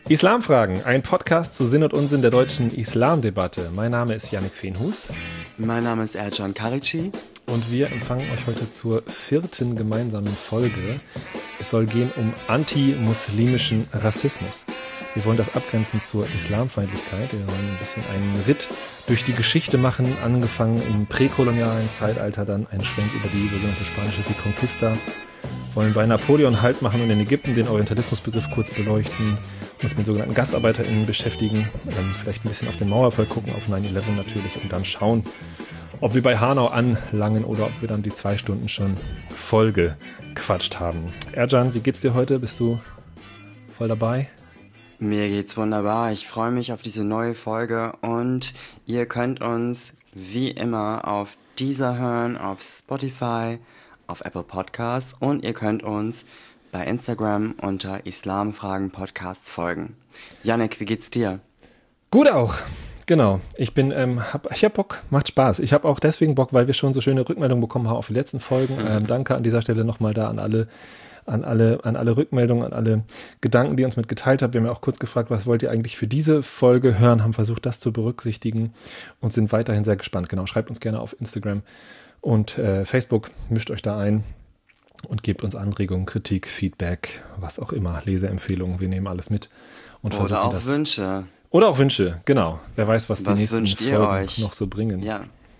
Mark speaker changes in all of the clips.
Speaker 1: Islamfragen, ein Podcast zu Sinn und Unsinn der deutschen Islamdebatte. Mein Name ist Yannick Fenhus.
Speaker 2: Mein Name ist Ercan Karici.
Speaker 1: Und wir empfangen euch heute zur 4. gemeinsamen Folge. Es soll gehen um antimuslimischen Rassismus. Wir wollen das abgrenzen zur Islamfeindlichkeit. Wir wollen ein bisschen einen Ritt durch die Geschichte machen, angefangen im präkolonialen Zeitalter, dann einen Schwenk über die sogenannte spanische Reconquista. Wollen bei Napoleon Halt machen und in Ägypten den Orientalismusbegriff kurz beleuchten, uns mit sogenannten GastarbeiterInnen beschäftigen, vielleicht ein bisschen auf den Mauerfall gucken, auf 9/11 natürlich und dann schauen, ob wir bei Hanau anlangen oder ob wir dann die 2 Stunden schon voll gequatscht haben. Ercan, wie geht's dir heute? Bist du voll dabei?
Speaker 2: Mir geht's wunderbar. Ich freue mich auf diese neue Folge und ihr könnt uns wie immer auf Deezer hören, auf Spotify, auf Apple Podcasts und ihr könnt uns bei Instagram unter Islamfragen Podcasts folgen. Yannick, wie geht's dir?
Speaker 1: Gut auch. Genau, ich hab Bock, macht Spaß. Ich habe auch deswegen Bock, weil wir schon so schöne Rückmeldungen bekommen haben auf die letzten Folgen. Danke an dieser Stelle nochmal da an alle Rückmeldungen, an alle Gedanken, die ihr uns mitgeteilt habt. Wir haben ja auch kurz gefragt, was wollt ihr eigentlich für diese Folge hören, haben versucht, das zu berücksichtigen und sind weiterhin sehr gespannt. Genau, schreibt uns gerne auf Instagram und Facebook, mischt euch da ein und gebt uns Anregungen, Kritik, Feedback, was auch immer, Leseempfehlungen, wir nehmen alles mit und versuchen
Speaker 2: auch
Speaker 1: das.
Speaker 2: Wünsche.
Speaker 1: Oder auch Wünsche, genau. Wer weiß, was die nächsten Folgen
Speaker 2: euch
Speaker 1: noch so bringen.
Speaker 2: Ja.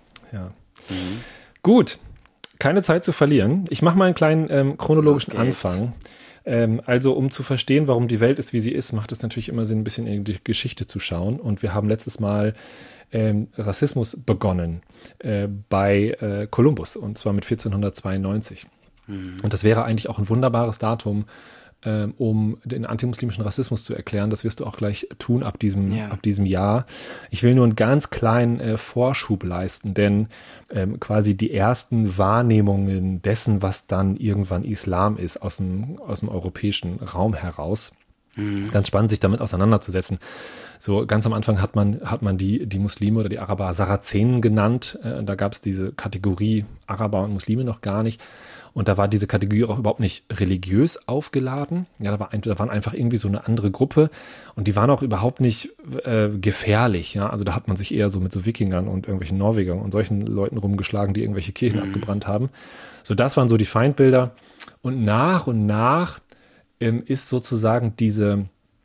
Speaker 1: Gut, keine Zeit zu verlieren. Ich mache mal einen kleinen chronologischen Anfang. Also, um zu verstehen, warum die Welt ist, wie sie ist, macht es natürlich immer Sinn, ein bisschen in die Geschichte zu schauen. Und wir haben letztes Mal Rassismus begonnen bei Kolumbus, und zwar mit 1492. Und das wäre eigentlich auch ein wunderbares Datum, um den antimuslimischen Rassismus zu erklären. Das wirst du auch gleich tun ab diesem Jahr. Ich will nur einen ganz kleinen Vorschub leisten, denn quasi die ersten Wahrnehmungen dessen, was dann irgendwann Islam ist, aus dem europäischen Raum heraus. Es ist ganz spannend, sich damit auseinanderzusetzen. So ganz am Anfang hat man die Muslime oder die Araber Sarazenen genannt. Da gab es diese Kategorie Araber und Muslime noch gar nicht. Und da war diese Kategorie auch überhaupt nicht religiös aufgeladen. Ja, da waren einfach irgendwie so eine andere Gruppe und die waren auch überhaupt nicht gefährlich. Ja, also da hat man sich eher so mit so Wikingern und irgendwelchen Norwegern und solchen Leuten rumgeschlagen, die irgendwelche Kirchen abgebrannt haben. So, das waren so die Feindbilder. Und nach ist sozusagen dieser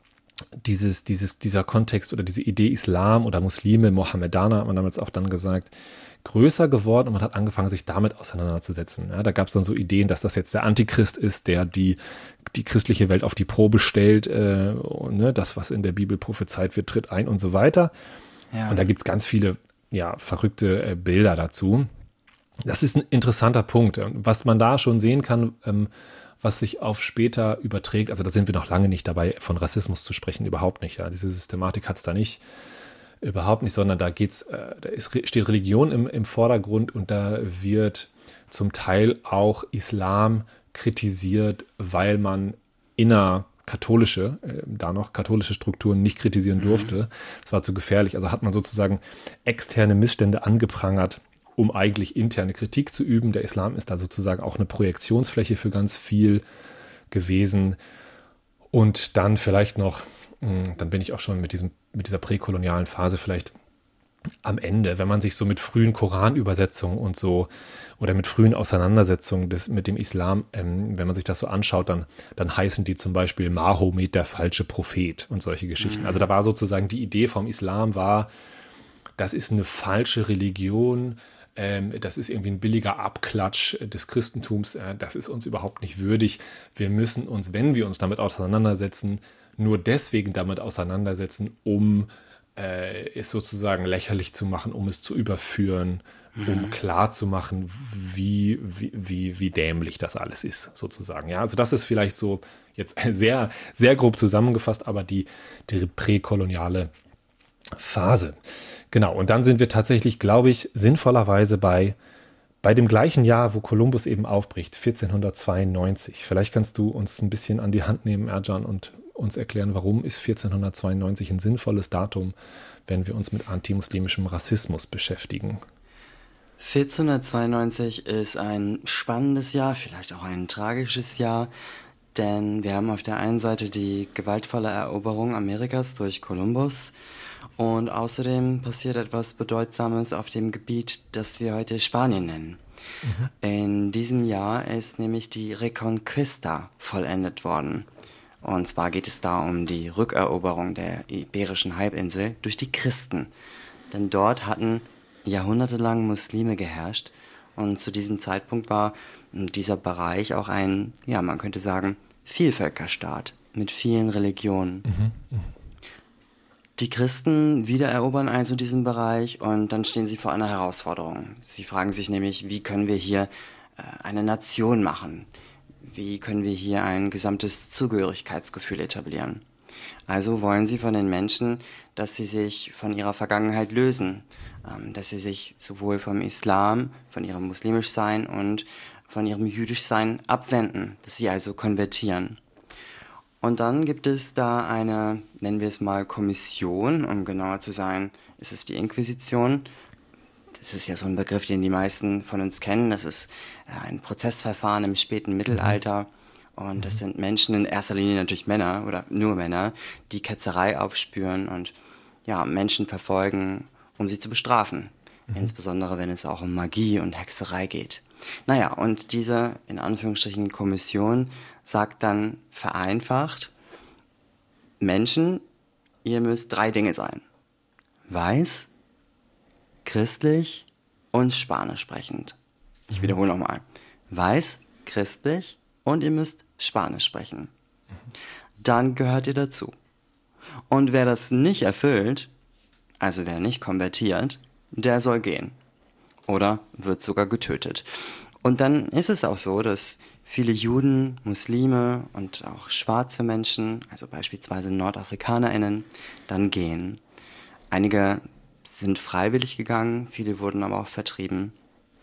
Speaker 1: Kontext oder diese Idee Islam oder Muslime, Mohammedaner, hat man damals auch dann gesagt, größer geworden und man hat angefangen, sich damit auseinanderzusetzen. Ja, da gab es dann so Ideen, dass das jetzt der Antichrist ist, der die christliche Welt auf die Probe stellt, das, was in der Bibel prophezeit wird, tritt ein und so weiter. Ja. Und da gibt es ganz viele verrückte Bilder dazu. Das ist ein interessanter Punkt. Was man da schon sehen kann, was sich auf später überträgt, also da sind wir noch lange nicht dabei, von Rassismus zu sprechen, überhaupt nicht. Ja. Diese Systematik hat es da nicht. Überhaupt nicht, sondern steht Religion im Vordergrund und da wird zum Teil auch Islam kritisiert, weil man katholische Strukturen nicht kritisieren durfte. Das war zu gefährlich. Also hat man sozusagen externe Missstände angeprangert, um eigentlich interne Kritik zu üben. Der Islam ist da sozusagen auch eine Projektionsfläche für ganz viel gewesen. Und dann vielleicht noch, dann bin ich auch schon mit dieser präkolonialen Phase vielleicht am Ende, wenn man sich so mit frühen Koranübersetzungen und so oder mit frühen Auseinandersetzungen mit dem Islam, wenn man sich das so anschaut, dann heißen die zum Beispiel Mahomet der falsche Prophet und solche Geschichten. Also da war sozusagen die Idee vom Islam das ist eine falsche Religion, das ist irgendwie ein billiger Abklatsch des Christentums, das ist uns überhaupt nicht würdig. Wir müssen uns, wenn wir uns damit auseinandersetzen, nur deswegen damit auseinandersetzen, um es sozusagen lächerlich zu machen, um es zu überführen, um klar zu machen, wie dämlich das alles ist, sozusagen. Ja, also das ist vielleicht so jetzt sehr, sehr grob zusammengefasst, aber die präkoloniale Phase. Genau, und dann sind wir tatsächlich, glaube ich, sinnvollerweise bei dem gleichen Jahr, wo Kolumbus eben aufbricht, 1492. Vielleicht kannst du uns ein bisschen an die Hand nehmen, Ercan, und uns erklären, warum ist 1492 ein sinnvolles Datum, wenn wir uns mit antimuslimischem Rassismus beschäftigen.
Speaker 2: 1492 ist ein spannendes Jahr, vielleicht auch ein tragisches Jahr, Denn wir haben auf der einen Seite die gewaltvolle Eroberung Amerikas durch Kolumbus und außerdem passiert etwas Bedeutsames auf dem Gebiet, das wir heute Spanien nennen. In diesem Jahr ist nämlich die Reconquista vollendet worden. Und zwar geht es da um die Rückeroberung der Iberischen Halbinsel durch die Christen. Denn dort hatten jahrhundertelang Muslime geherrscht und zu diesem Zeitpunkt war dieser Bereich auch ein, ja, man könnte sagen, Vielvölkerstaat mit vielen Religionen. Die Christen wiedererobern also diesen Bereich und dann stehen sie vor einer Herausforderung. Sie fragen sich nämlich, wie können wir hier eine Nation machen? Wie können wir hier ein gesamtes Zugehörigkeitsgefühl etablieren? Also wollen sie von den Menschen, dass sie sich von ihrer Vergangenheit lösen, dass sie sich sowohl vom Islam, von ihrem Muslimischsein und von ihrem Jüdischsein abwenden, dass sie also konvertieren. Und dann gibt es da eine, nennen wir es mal Kommission, um genauer zu sein, ist es die Inquisition. Das ist ja so ein Begriff, den die meisten von uns kennen. Das ist ein Prozessverfahren im späten Mittelalter. Und das sind Menschen, in erster Linie natürlich Männer oder nur Männer, die Ketzerei aufspüren und ja, Menschen verfolgen, um sie zu bestrafen. Insbesondere, wenn es auch um Magie und Hexerei geht. Naja, und diese, in Anführungsstrichen, Kommission sagt dann vereinfacht, Menschen, ihr müsst 3 Dinge sein. Weiß, christlich und spanisch sprechend. Ich wiederhole nochmal. Weiß, christlich und ihr müsst Spanisch sprechen. Dann gehört ihr dazu. Und wer das nicht erfüllt, also wer nicht konvertiert, der soll gehen. Oder wird sogar getötet. Und dann ist es auch so, dass viele Juden, Muslime und auch schwarze Menschen, also beispielsweise NordafrikanerInnen, dann gehen. Einige sind freiwillig gegangen, viele wurden aber auch vertrieben.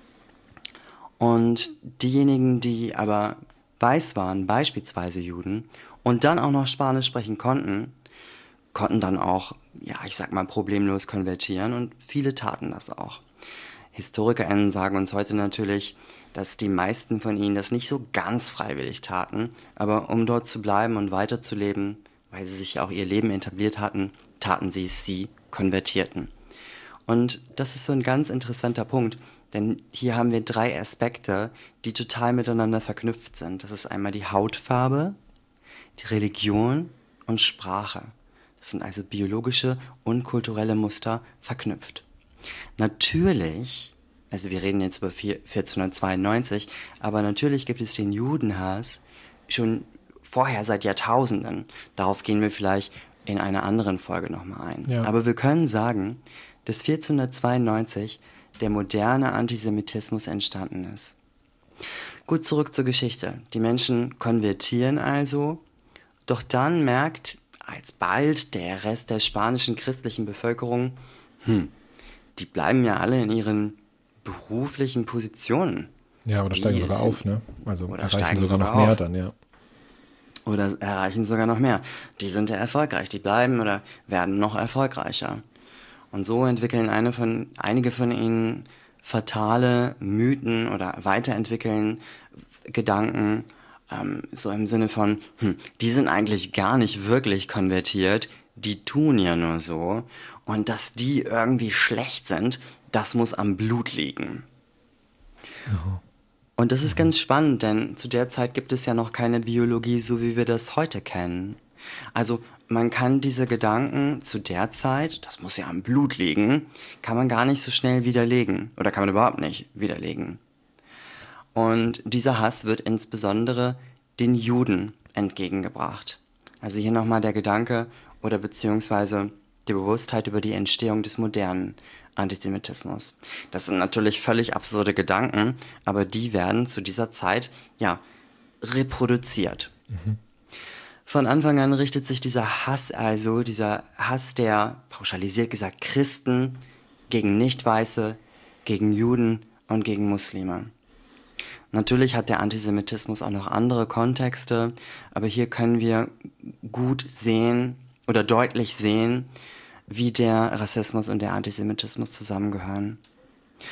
Speaker 2: Und diejenigen, die aber weiß waren, beispielsweise Juden, und dann auch noch Spanisch sprechen konnten, konnten dann auch, ja, ich sag mal, problemlos konvertieren und viele taten das auch. HistorikerInnen sagen uns heute natürlich, dass die meisten von ihnen das nicht so ganz freiwillig taten, aber um dort zu bleiben und weiterzuleben, weil sie sich ja auch ihr Leben etabliert hatten, taten sie es, sie konvertierten. Und das ist so ein ganz interessanter Punkt, denn hier haben wir 3 Aspekte, die total miteinander verknüpft sind. Das ist einmal die Hautfarbe, die Religion und Sprache. Das sind also biologische und kulturelle Muster verknüpft. Natürlich, also wir reden jetzt über 1492, aber natürlich gibt es den Judenhass schon vorher seit Jahrtausenden. Darauf gehen wir vielleicht in einer anderen Folge nochmal ein.
Speaker 1: Ja.
Speaker 2: Aber wir können sagen, dass 1492 der moderne Antisemitismus entstanden ist. Gut, zurück zur Geschichte. Die Menschen konvertieren also, doch dann merkt alsbald der Rest der spanischen christlichen Bevölkerung, die bleiben ja alle in ihren beruflichen Positionen.
Speaker 1: Ja, oder steigen sogar auf, ne? Also
Speaker 2: Oder
Speaker 1: erreichen
Speaker 2: steigen
Speaker 1: sogar noch
Speaker 2: sogar
Speaker 1: mehr
Speaker 2: auf.
Speaker 1: dann, ja.
Speaker 2: Oder erreichen sogar noch mehr. Die sind ja erfolgreich, die bleiben oder werden noch erfolgreicher. Und so entwickeln einige von ihnen fatale Mythen oder weiterentwickeln Gedanken, so im Sinne von, die sind eigentlich gar nicht wirklich konvertiert, die tun ja nur so. Und dass die irgendwie schlecht sind, das muss am Blut liegen. Und das ist ganz spannend, denn zu der Zeit gibt es ja noch keine Biologie, so wie wir das heute kennen. Also man kann diese Gedanken zu der Zeit, das muss ja am Blut liegen, kann man gar nicht so schnell widerlegen. Oder kann man überhaupt nicht widerlegen. Und dieser Hass wird insbesondere den Juden entgegengebracht. Also hier nochmal der Gedanke oder beziehungsweise die Bewusstheit über die Entstehung des modernen Antisemitismus. Das sind natürlich völlig absurde Gedanken, aber die werden zu dieser Zeit, ja, reproduziert. Von Anfang an richtet sich dieser Hass der, pauschalisiert gesagt, Christen gegen Nicht-Weiße, gegen Juden und gegen Muslime. Natürlich hat der Antisemitismus auch noch andere Kontexte, aber hier können wir gut sehen oder deutlich sehen, wie der Rassismus und der Antisemitismus zusammengehören.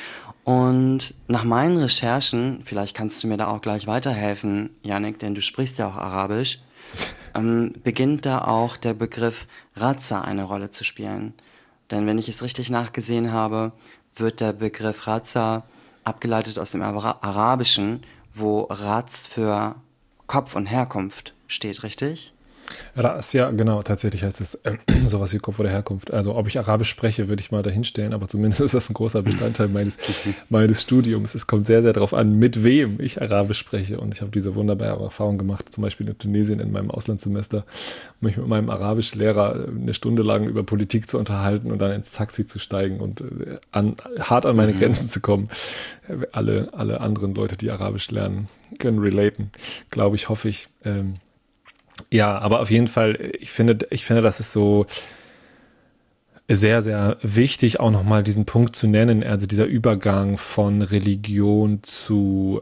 Speaker 2: Und nach meinen Recherchen, vielleicht kannst du mir da auch gleich weiterhelfen, Yannick, denn du sprichst ja auch Arabisch, beginnt da auch der Begriff Raza eine Rolle zu spielen. Denn wenn ich es richtig nachgesehen habe, wird der Begriff Raza abgeleitet aus dem Arabischen, wo Raz für Kopf und Herkunft steht, richtig?
Speaker 1: Ras, ja, genau, tatsächlich heißt es sowas wie Kopf oder Herkunft. Also ob ich Arabisch spreche, würde ich mal dahinstellen, aber zumindest ist das ein großer Bestandteil meines Studiums. Es kommt sehr, sehr darauf an, mit wem ich Arabisch spreche. Und ich habe diese wunderbare Erfahrung gemacht, zum Beispiel in Tunesien in meinem Auslandssemester, mich mit meinem Arabischlehrer eine Stunde lang über Politik zu unterhalten und dann ins Taxi zu steigen und hart an meine Grenzen zu kommen. Alle anderen Leute, die Arabisch lernen, können relaten, glaube ich, hoffe ich. Ja, aber auf jeden Fall, ich finde, das ist so sehr, sehr wichtig, auch nochmal diesen Punkt zu nennen, also dieser Übergang von Religion zu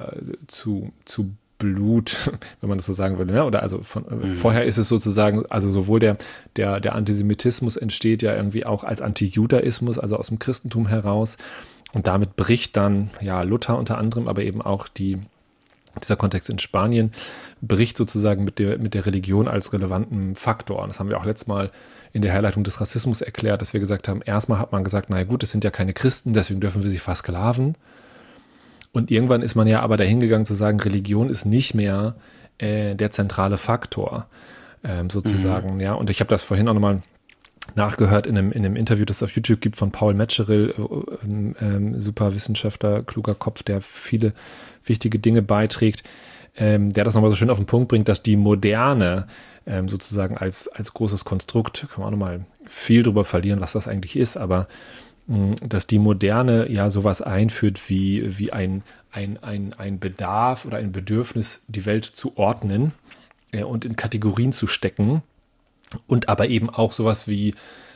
Speaker 1: Blut, wenn man das so sagen will, ne? Oder also vorher ist es sozusagen, also sowohl der Antisemitismus entsteht ja irgendwie auch als Antijudaismus, also aus dem Christentum heraus, und damit bricht dann, ja, Luther unter anderem, aber eben auch dieser Kontext in Spanien bricht sozusagen mit der Religion als relevanten Faktor. Und das haben wir auch letztes Mal in der Herleitung des Rassismus erklärt, dass wir gesagt haben, erstmal hat man gesagt, naja gut, das sind ja keine Christen, deswegen dürfen wir sie versklaven. Und irgendwann ist man ja aber dahin gegangen zu sagen, Religion ist nicht mehr der zentrale Faktor, sozusagen. Ja. Und ich habe das vorhin auch nochmal nachgehört in einem Interview, das es auf YouTube gibt von Paul Metzgeril, super Wissenschaftler, kluger Kopf, der viele wichtige Dinge beiträgt, der das nochmal so schön auf den Punkt bringt, dass die Moderne sozusagen als großes Konstrukt, kann man auch nochmal viel drüber verlieren, was das eigentlich ist, aber dass die Moderne ja sowas einführt wie ein Bedarf oder ein Bedürfnis, die Welt zu ordnen und in Kategorien zu stecken, und aber eben auch sowas wie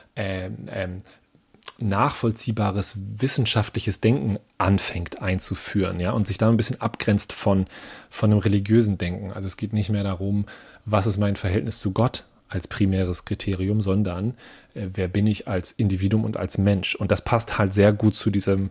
Speaker 1: nachvollziehbares wissenschaftliches Denken anfängt einzuführen, ja, und sich da ein bisschen abgrenzt von einem religiösen Denken. Also es geht nicht mehr darum, was ist mein Verhältnis zu Gott als primäres Kriterium, sondern wer bin ich als Individuum und als Mensch. Und das passt halt sehr gut zu diesem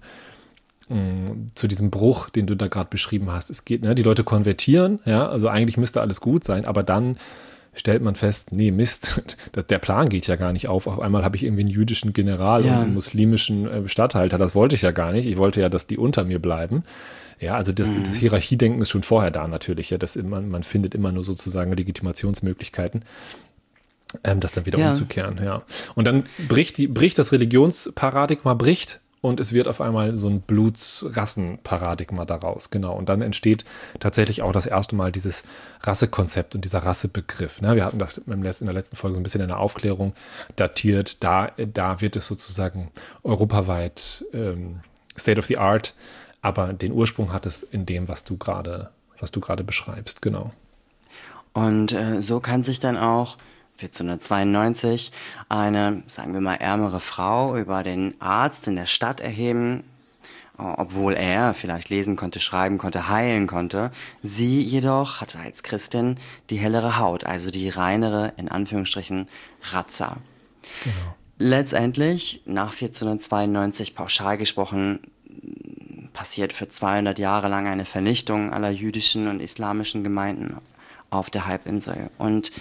Speaker 1: Bruch, den du da gerade beschrieben hast. Es geht, ne, die Leute konvertieren, ja, also eigentlich müsste alles gut sein, aber dann stellt man fest, nee, Mist, der Plan geht ja gar nicht auf. Auf einmal habe ich irgendwie einen jüdischen General und einen muslimischen Statthalter. Das wollte ich ja gar nicht. Ich wollte ja, dass die unter mir bleiben. Ja, also das Hierarchiedenken ist schon vorher da natürlich. Ja, man findet immer nur sozusagen Legitimationsmöglichkeiten, das dann wieder umzukehren. Ja. Und dann bricht das Religionsparadigma, und es wird auf einmal so ein Blutsrassenparadigma daraus, genau. Und dann entsteht tatsächlich auch das erste Mal dieses Rassekonzept und dieser Rassebegriff. Ne? Wir hatten das in der letzten Folge so ein bisschen in der Aufklärung datiert. Da wird es sozusagen europaweit State of the Art, aber den Ursprung hat es in dem, was du gerade beschreibst, genau.
Speaker 2: Und so kann sich dann auch 1492 eine, sagen wir mal, ärmere Frau über den Arzt in der Stadt erheben, obwohl er vielleicht lesen konnte, schreiben konnte, heilen konnte. Sie jedoch hatte als Christin die hellere Haut, also die reinere, in Anführungsstrichen, Raza.
Speaker 1: Genau.
Speaker 2: Letztendlich, nach 1492 pauschal gesprochen, passiert für 200 Jahre lang eine Vernichtung aller jüdischen und islamischen Gemeinden auf der Halbinsel. Und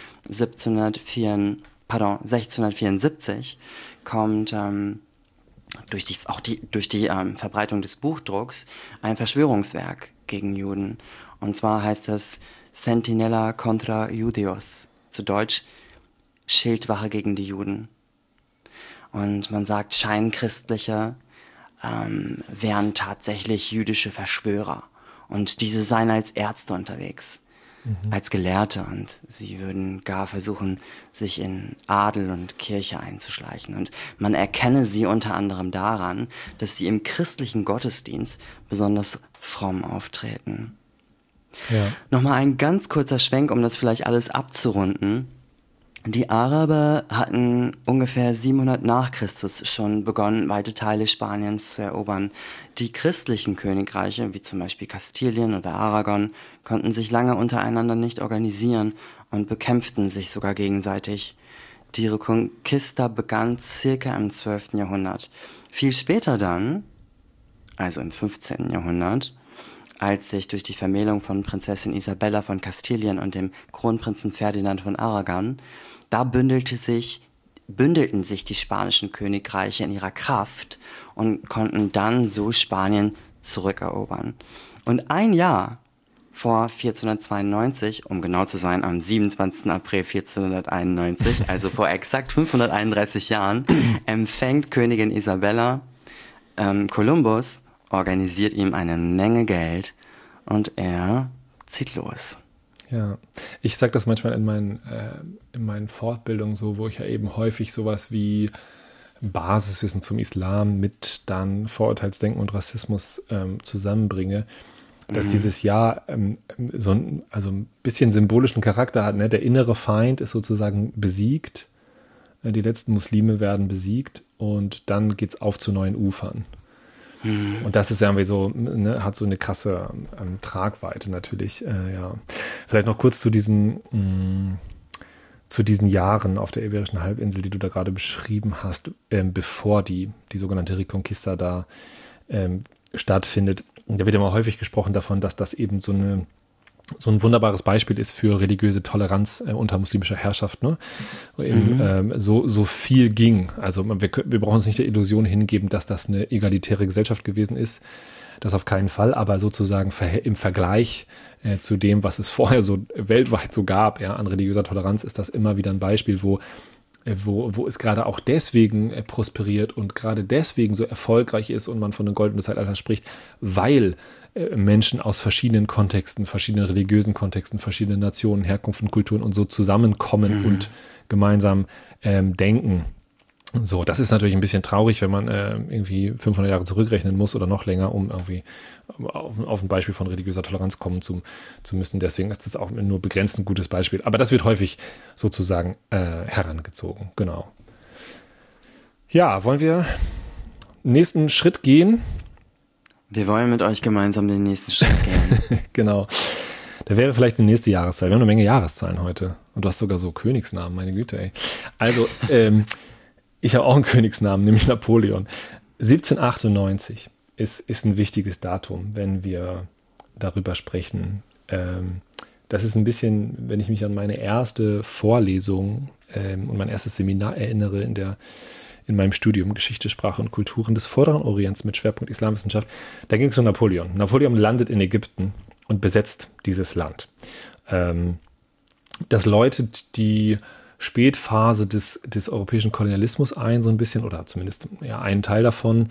Speaker 2: 1674 kommt durch die Verbreitung des Buchdrucks ein Verschwörungswerk gegen Juden. Und zwar heißt es Sentinella contra Judeos, zu Deutsch Schildwache gegen die Juden. Und man sagt, Scheinchristliche wären tatsächlich jüdische Verschwörer. Und diese seien als Ärzte unterwegs. Als Gelehrte, und sie würden gar versuchen, sich in Adel und Kirche einzuschleichen. Und man erkenne sie unter anderem daran, dass sie im christlichen Gottesdienst besonders fromm auftreten. Ja. Nochmal ein ganz kurzer Schwenk, um das vielleicht alles abzurunden. Die Araber hatten ungefähr 700 nach Christus schon begonnen, weite Teile Spaniens zu erobern. Die christlichen Königreiche, wie zum Beispiel Kastilien oder Aragon, konnten sich lange untereinander nicht organisieren und bekämpften sich sogar gegenseitig. Die Reconquista begann circa im 12. Jahrhundert. Viel später dann also im 15. Jahrhundert, als sich durch die Vermählung von Prinzessin Isabella von Kastilien und dem Kronprinzen Ferdinand von Aragon, da bündelten sich die spanischen Königreiche in ihrer Kraft und konnten dann so Spanien zurückerobern. Und ein Jahr vor 1492, um genau zu sein, am 27. April 1491, also vor exakt 531 Jahren, empfängt Königin Isabella Kolumbus, organisiert ihm eine Menge Geld und er zieht los.
Speaker 1: Ja, ich sage das manchmal in meinen Fortbildungen so, wo ich ja eben häufig sowas wie Basiswissen zum Islam mit dann Vorurteilsdenken und Rassismus zusammenbringe, dass dieses Jahr so ein bisschen symbolischen Charakter hat. Ne? Der innere Feind ist sozusagen besiegt, die letzten Muslime werden besiegt und dann geht's auf zu neuen Ufern. Und das ist ja irgendwie so, ne, hat so eine krasse Tragweite natürlich. Ja. Vielleicht noch kurz zu diesen Jahren auf der Iberischen Halbinsel, die du da gerade beschrieben hast, bevor die sogenannte Reconquista da stattfindet. Da wird immer häufig gesprochen davon, dass das eben so ein wunderbares Beispiel ist für religiöse Toleranz unter muslimischer Herrschaft, ne? Wo eben so viel ging. Also wir brauchen uns nicht der Illusion hingeben, dass das eine egalitäre Gesellschaft gewesen ist. Das auf keinen Fall, aber sozusagen im Vergleich zu dem, was es vorher so weltweit so gab, ja, an religiöser Toleranz, ist das immer wieder ein Beispiel, wo es gerade auch deswegen prosperiert und gerade deswegen so erfolgreich ist und man von einem goldenen Zeitalter spricht, weil Menschen aus verschiedenen Kontexten, verschiedenen religiösen Kontexten, verschiedenen Nationen, Herkunften, Kulturen und so zusammenkommen und gemeinsam denken. So, das ist natürlich ein bisschen traurig, wenn man irgendwie 500 Jahre zurückrechnen muss oder noch länger, um irgendwie auf ein Beispiel von religiöser Toleranz kommen zu müssen. Deswegen ist das auch nur begrenzt ein gutes Beispiel. Aber das wird häufig sozusagen herangezogen. Genau. Ja, wollen wir nächsten Schritt gehen?
Speaker 2: Wir wollen mit euch gemeinsam den nächsten Schritt gehen.
Speaker 1: Genau. Da wäre vielleicht die nächste Jahreszahl. Wir haben eine Menge Jahreszahlen heute. Und du hast sogar so Königsnamen, meine Güte, ey. Also, ich habe auch einen Königsnamen, nämlich Napoleon. 1798 ist ein wichtiges Datum, wenn wir darüber sprechen. Das ist ein bisschen, wenn ich mich an meine erste Vorlesung und mein erstes Seminar erinnere in meinem Studium Geschichte, Sprache und Kulturen des Vorderen Orients mit Schwerpunkt Islamwissenschaft. Da ging es um Napoleon. Napoleon landet in Ägypten und besetzt dieses Land. Das läutet die Spätphase des europäischen Kolonialismus ein, so ein bisschen, oder zumindest ja, einen Teil davon.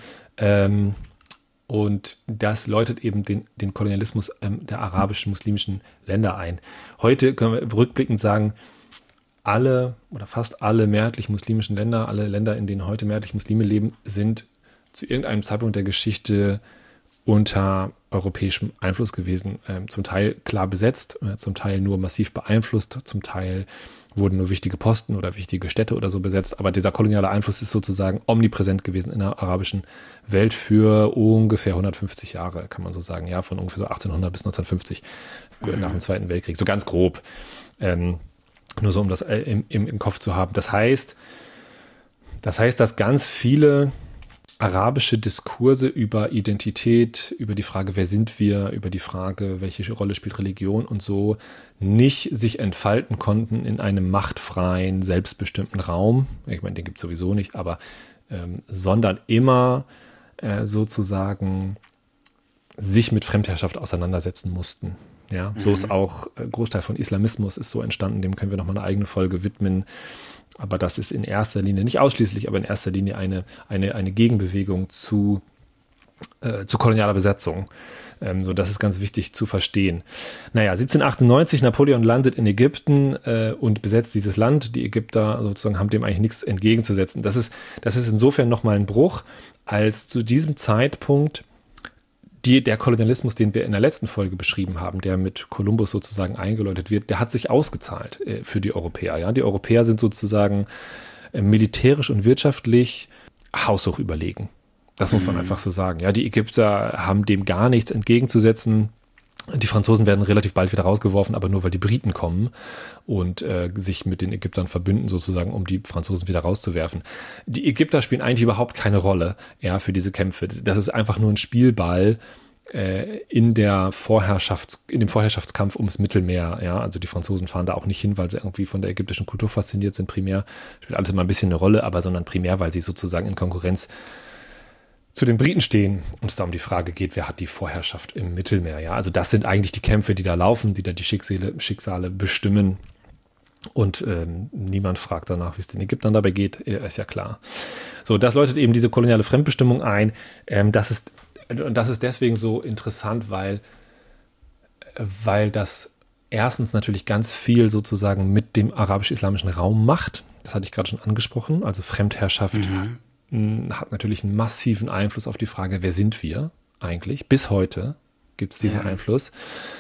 Speaker 1: Und das läutet eben den Kolonialismus der arabischen, muslimischen Länder ein. Heute können wir rückblickend sagen, alle oder fast alle mehrheitlich muslimischen Länder, alle Länder, in denen heute mehrheitlich Muslime leben, sind zu irgendeinem Zeitpunkt der Geschichte unter europäischem Einfluss gewesen. Zum Teil klar besetzt, zum Teil nur massiv beeinflusst, zum Teil wurden nur wichtige Posten oder wichtige Städte oder so besetzt. Aber dieser koloniale Einfluss ist sozusagen omnipräsent gewesen in der arabischen Welt für ungefähr 150 Jahre, kann man so sagen. Ja, von ungefähr so 1800 bis 1950 nach dem Zweiten Weltkrieg. So ganz grob. Nur so, um das im Kopf zu haben. Das heißt, dass ganz viele arabische Diskurse über Identität, über die Frage, wer sind wir, über die Frage, welche Rolle spielt Religion und so, nicht sich entfalten konnten in einem machtfreien, selbstbestimmten Raum. Ich meine, den gibt es sowieso nicht, aber sondern immer sozusagen sich mit Fremdherrschaft auseinandersetzen mussten. Ja, so ist auch Großteil von Islamismus ist so entstanden, dem können wir nochmal eine eigene Folge widmen. Aber das ist in erster Linie, nicht ausschließlich, aber in erster Linie eine Gegenbewegung zu kolonialer Besetzung. So, das ist ganz wichtig zu verstehen. Naja, 1798, Napoleon landet in Ägypten und besetzt dieses Land. Die Ägypter sozusagen haben dem eigentlich nichts entgegenzusetzen. Das ist insofern nochmal ein Bruch, als zu diesem Zeitpunkt der Kolonialismus, den wir in der letzten Folge beschrieben haben, der mit Kolumbus sozusagen eingeläutet wird, der hat sich ausgezahlt für die Europäer. Ja? Die Europäer sind sozusagen militärisch und wirtschaftlich haushoch überlegen. Das muss man einfach so sagen. Ja? Die Ägypter haben dem gar nichts entgegenzusetzen. Die Franzosen werden relativ bald wieder rausgeworfen, aber nur weil die Briten kommen und sich mit den Ägyptern verbünden, sozusagen, um die Franzosen wieder rauszuwerfen. Die Ägypter spielen eigentlich überhaupt keine Rolle, ja, für diese Kämpfe. Das ist einfach nur ein Spielball in dem Vorherrschaftskampf ums Mittelmeer. Ja, also die Franzosen fahren da auch nicht hin, weil sie irgendwie von der ägyptischen Kultur fasziniert sind, primär. Spielt alles immer ein bisschen eine Rolle, aber sondern primär, weil sie sozusagen in Konkurrenz zu den Briten stehen und es da um die Frage geht, wer hat die Vorherrschaft im Mittelmeer. Ja, also das sind eigentlich die Kämpfe, die da laufen, die da die Schicksale bestimmen. Und niemand fragt danach, wie es den Ägyptern dabei geht, ist ja klar. So, das läutet eben diese koloniale Fremdbestimmung ein. Das ist deswegen so interessant, weil das erstens natürlich ganz viel sozusagen mit dem arabisch-islamischen Raum macht. Das hatte ich gerade schon angesprochen. Also Fremdherrschaft hat natürlich einen massiven Einfluss auf die Frage, wer sind wir eigentlich? Bis heute gibt es diesen Einfluss.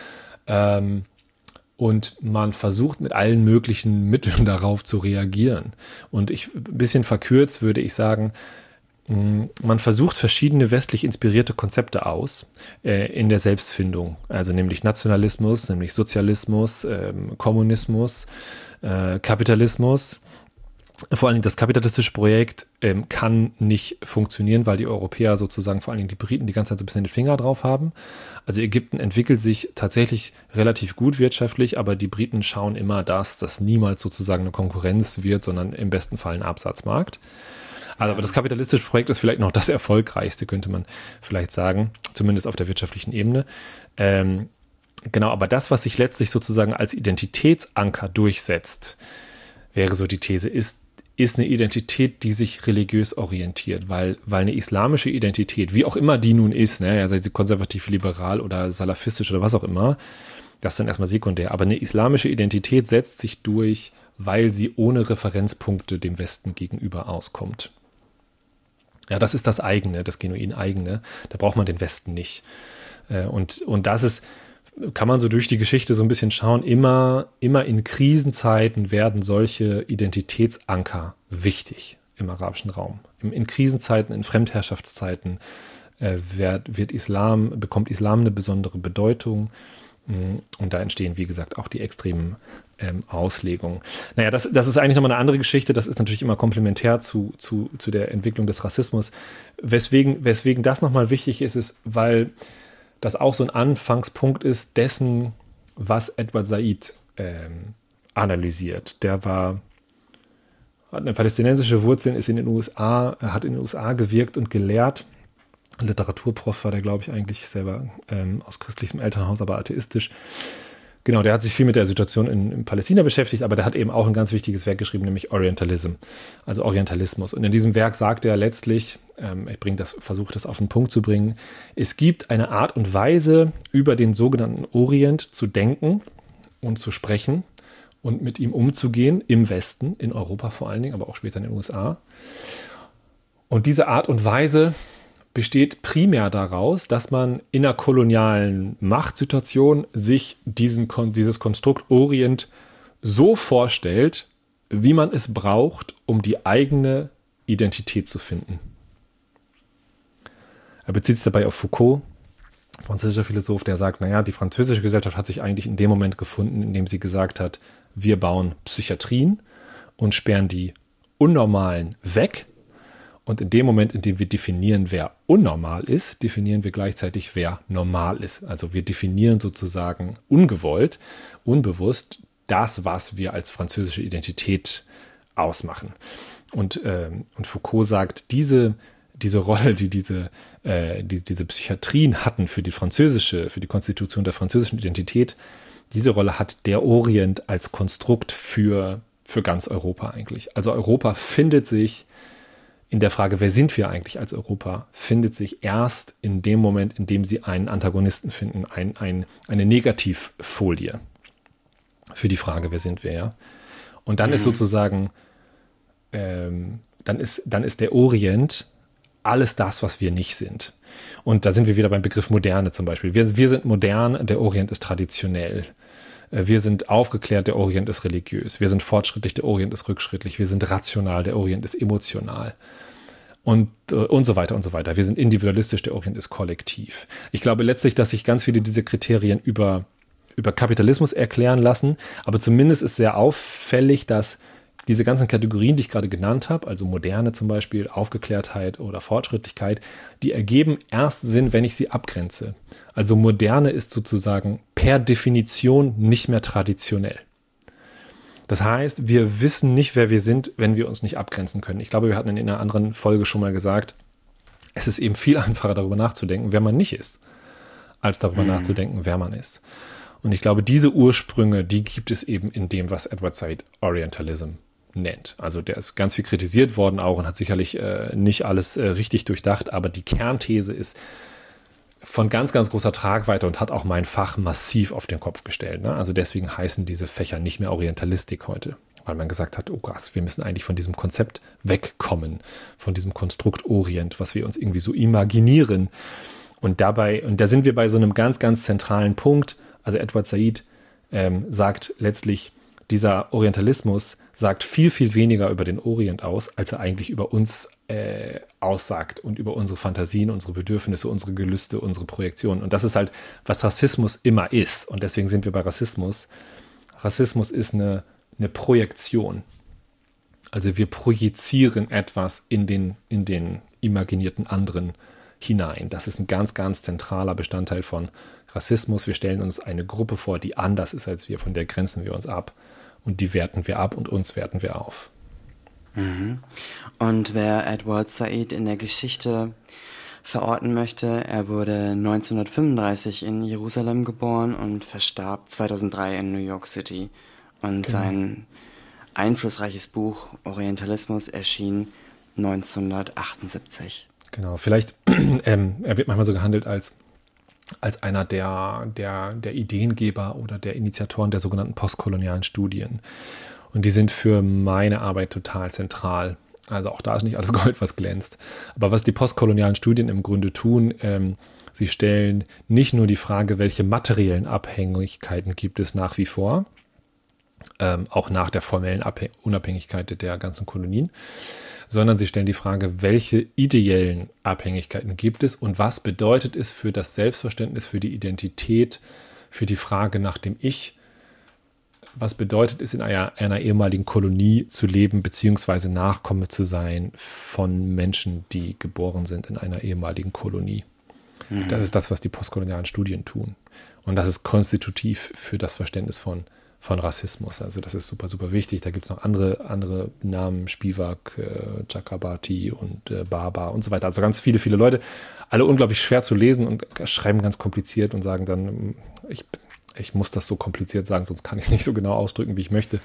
Speaker 1: Und man versucht mit allen möglichen Mitteln darauf zu reagieren. Und ein bisschen verkürzt würde ich sagen, man versucht verschiedene westlich inspirierte Konzepte aus in der Selbstfindung. Also nämlich Nationalismus, nämlich Sozialismus, Kommunismus, Kapitalismus. Vor allen Dingen das kapitalistische Projekt kann nicht funktionieren, weil die Europäer sozusagen, vor allen Dingen die Briten, die ganze Zeit so ein bisschen den Finger drauf haben. Also Ägypten entwickelt sich tatsächlich relativ gut wirtschaftlich, aber die Briten schauen immer, dass das niemals sozusagen eine Konkurrenz wird, sondern im besten Fall ein Absatzmarkt. Also, aber das kapitalistische Projekt ist vielleicht noch das erfolgreichste, könnte man vielleicht sagen, zumindest auf der wirtschaftlichen Ebene. Genau, aber das, was sich letztlich sozusagen als Identitätsanker durchsetzt, wäre so die These, ist eine Identität, die sich religiös orientiert, weil eine islamische Identität, wie auch immer die nun ist, ne, ja, sei sie konservativ, liberal oder salafistisch oder was auch immer, das ist dann erstmal sekundär, aber eine islamische Identität setzt sich durch, weil sie ohne Referenzpunkte dem Westen gegenüber auskommt. Ja, das ist das eigene, das genuin eigene, da braucht man den Westen nicht. Und das ist, kann man so durch die Geschichte so ein bisschen schauen, immer in Krisenzeiten werden solche Identitätsanker wichtig im arabischen Raum. In Krisenzeiten, in Fremdherrschaftszeiten bekommt Islam eine besondere Bedeutung. Und da entstehen, wie gesagt, auch die extremen Auslegungen. Naja, das ist eigentlich nochmal eine andere Geschichte. Das ist natürlich immer komplementär zu der Entwicklung des Rassismus. Weswegen das nochmal wichtig ist, weil das auch so ein Anfangspunkt ist dessen, was Edward Said analysiert. Der hat eine palästinensische Wurzeln, hat in den USA gewirkt und gelehrt. Literaturprof war der, glaube ich, eigentlich selber aus christlichem Elternhaus, aber atheistisch. Genau, der hat sich viel mit der Situation in Palästina beschäftigt, aber der hat eben auch ein ganz wichtiges Werk geschrieben, nämlich Orientalism, also Orientalismus. Und in diesem Werk sagt er letztlich, versuche das auf den Punkt zu bringen, es gibt eine Art und Weise, über den sogenannten Orient zu denken und zu sprechen und mit ihm umzugehen, im Westen, in Europa vor allen Dingen, aber auch später in den USA. Und diese Art und Weise besteht primär daraus, dass man in einer kolonialen Machtsituation sich dieses Konstrukt Orient so vorstellt, wie man es braucht, um die eigene Identität zu finden. Er bezieht sich dabei auf Foucault, französischer Philosoph, der sagt, naja, die französische Gesellschaft hat sich eigentlich in dem Moment gefunden, in dem sie gesagt hat, wir bauen Psychiatrien und sperren die Unnormalen weg. Und in dem Moment, in dem wir definieren, wer unnormal ist, definieren wir gleichzeitig, wer normal ist. Also wir definieren sozusagen ungewollt, unbewusst das, was wir als französische Identität ausmachen. Und Foucault sagt, diese Rolle, die diese Psychiatrien hatten für die Konstitution der französischen Identität, diese Rolle hat der Orient als Konstrukt für ganz Europa eigentlich. Also Europa findet sich in der Frage, wer sind wir eigentlich als Europa, findet sich erst in dem Moment, in dem sie einen Antagonisten finden, eine Negativfolie für die Frage, wer sind wir, ja. Und dann ist sozusagen, dann ist der Orient alles das, was wir nicht sind. Und da sind wir wieder beim Begriff Moderne zum Beispiel. Wir sind modern, der Orient ist traditionell. Wir sind aufgeklärt, der Orient ist religiös. Wir sind fortschrittlich, der Orient ist rückschrittlich. Wir sind rational, der Orient ist emotional. und so weiter und so weiter. Wir sind individualistisch, der Orient ist kollektiv. Ich glaube letztlich, dass sich ganz viele dieser Kriterien über Kapitalismus erklären lassen, aber zumindest ist sehr auffällig, dass diese ganzen Kategorien, die ich gerade genannt habe, also Moderne zum Beispiel, Aufgeklärtheit oder Fortschrittlichkeit, die ergeben erst Sinn, wenn ich sie abgrenze. Also Moderne ist sozusagen per Definition nicht mehr traditionell. Das heißt, wir wissen nicht, wer wir sind, wenn wir uns nicht abgrenzen können. Ich glaube, wir hatten in einer anderen Folge schon mal gesagt, es ist eben viel einfacher, darüber nachzudenken, wer man nicht ist, als darüber nachzudenken, wer man ist. Und ich glaube, diese Ursprünge, die gibt es eben in dem, was Edward Said Orientalism nennt. Also der ist ganz viel kritisiert worden auch und hat sicherlich nicht alles richtig durchdacht, aber die Kernthese ist von ganz, ganz großer Tragweite und hat auch mein Fach massiv auf den Kopf gestellt. Ne? Also deswegen heißen diese Fächer nicht mehr Orientalistik heute, weil man gesagt hat, oh krass, wir müssen eigentlich von diesem Konzept wegkommen, von diesem Konstrukt Orient, was wir uns irgendwie so imaginieren. Und da sind wir bei so einem ganz, ganz zentralen Punkt. Also Edward Said sagt letztlich, dieser Orientalismus sagt viel, viel weniger über den Orient aus, als er eigentlich über uns aussagt und über unsere Fantasien, unsere Bedürfnisse, unsere Gelüste, unsere Projektionen. Und das ist halt, was Rassismus immer ist. Und deswegen sind wir bei Rassismus. Rassismus ist eine Projektion. Also wir projizieren etwas in den imaginierten anderen hinein. Das ist ein ganz, ganz zentraler Bestandteil von Rassismus. Wir stellen uns eine Gruppe vor, die anders ist als wir, von der grenzen wir uns ab. Und die werten wir ab und uns werten wir auf.
Speaker 2: Und wer Edward Said in der Geschichte verorten möchte, er wurde 1935 in Jerusalem geboren und verstarb 2003 in New York City. Und sein einflussreiches Buch Orientalismus erschien 1978.
Speaker 1: Genau, vielleicht, er wird manchmal so gehandelt als einer der Ideengeber oder der Initiatoren der sogenannten postkolonialen Studien. Und die sind für meine Arbeit total zentral. Also auch da ist nicht alles Gold, was glänzt. Aber was die postkolonialen Studien im Grunde tun, sie stellen nicht nur die Frage, welche materiellen Abhängigkeiten gibt es nach wie vor, auch nach der formellen Unabhängigkeit der ganzen Kolonien, sondern sie stellen die Frage, welche ideellen Abhängigkeiten gibt es und was bedeutet es für das Selbstverständnis, für die Identität, für die Frage nach dem Ich, was bedeutet es in einer ehemaligen Kolonie zu leben, beziehungsweise Nachkomme zu sein von Menschen, die geboren sind in einer ehemaligen Kolonie. Das ist das, was die postkolonialen Studien tun. Und das ist konstitutiv für das Verständnis von Rassismus. Also das ist super, super wichtig. Da gibt es noch andere Namen, Spivak, Chakrabarti und Baba und so weiter. Also ganz viele, viele Leute, alle unglaublich schwer zu lesen und schreiben ganz kompliziert und sagen dann, ich muss das so kompliziert sagen, sonst kann ich es nicht so genau ausdrücken, wie ich möchte.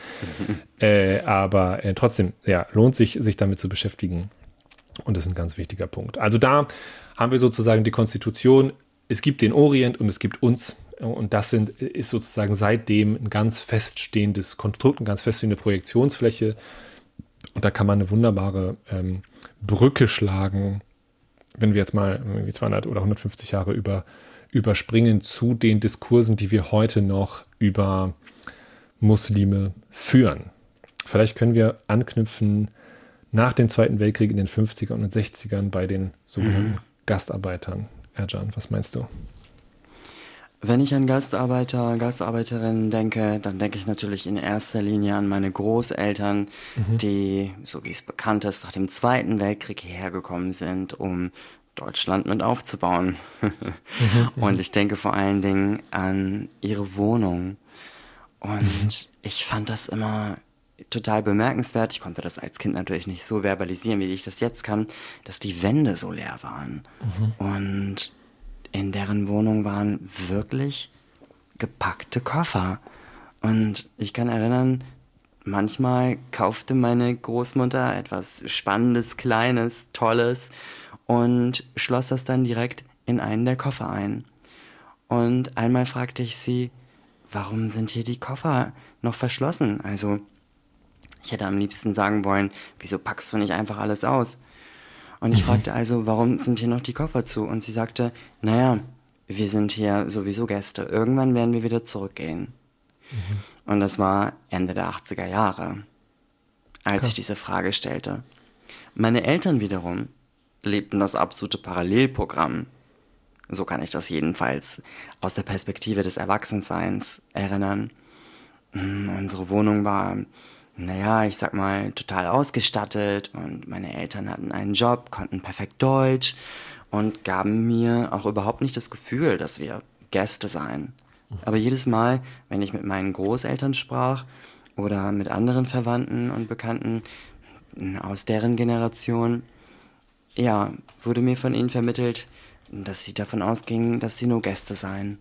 Speaker 1: Aber trotzdem, ja, lohnt sich damit zu beschäftigen. Und das ist ein ganz wichtiger Punkt. Also da haben wir sozusagen die Konstitution. Es gibt den Orient und es gibt uns. Und das ist sozusagen seitdem ein ganz feststehendes Konstrukt, eine ganz feststehende Projektionsfläche. Und da kann man eine wunderbare Brücke schlagen, wenn wir jetzt mal 200 oder 150 Jahre überspringen zu den Diskursen, die wir heute noch über Muslime führen. Vielleicht können wir anknüpfen nach dem Zweiten Weltkrieg in den 50er und den 60ern bei den sogenannten Gastarbeitern. Ercan, was meinst du?
Speaker 2: Wenn ich an Gastarbeiter, Gastarbeiterinnen denke, dann denke ich natürlich in erster Linie an meine Großeltern, die, so wie es bekannt ist, nach dem Zweiten Weltkrieg hierher gekommen sind, um Deutschland mit aufzubauen. Und ich denke vor allen Dingen an ihre Wohnung. Und ich fand das immer total bemerkenswert. Ich konnte das als Kind natürlich nicht so verbalisieren, wie ich das jetzt kann, dass die Wände so leer waren. Und in deren Wohnung waren wirklich gepackte Koffer. Und ich kann erinnern, manchmal kaufte meine Großmutter etwas Spannendes, Kleines, Tolles und schloss das dann direkt in einen der Koffer ein. Und einmal fragte ich sie, warum sind hier die Koffer noch verschlossen? Also, ich hätte am liebsten sagen wollen, wieso packst du nicht einfach alles aus? Und ich fragte also, warum sind hier noch die Koffer zu? Und sie sagte, naja, wir sind hier sowieso Gäste. Irgendwann werden wir wieder zurückgehen. Und das war Ende der 80er Jahre, als ich diese Frage stellte. Meine Eltern wiederum, lebten das absolute Parallelprogramm. So kann ich das jedenfalls aus der Perspektive des Erwachsenseins erinnern. Unsere Wohnung war, naja, ich sag mal, total ausgestattet und meine Eltern hatten einen Job, konnten perfekt Deutsch und gaben mir auch überhaupt nicht das Gefühl, dass wir Gäste seien. Aber jedes Mal, wenn ich mit meinen Großeltern sprach oder mit anderen Verwandten und Bekannten aus deren Generation, ja, wurde mir von ihnen vermittelt, dass sie davon ausgingen, dass sie nur Gäste seien.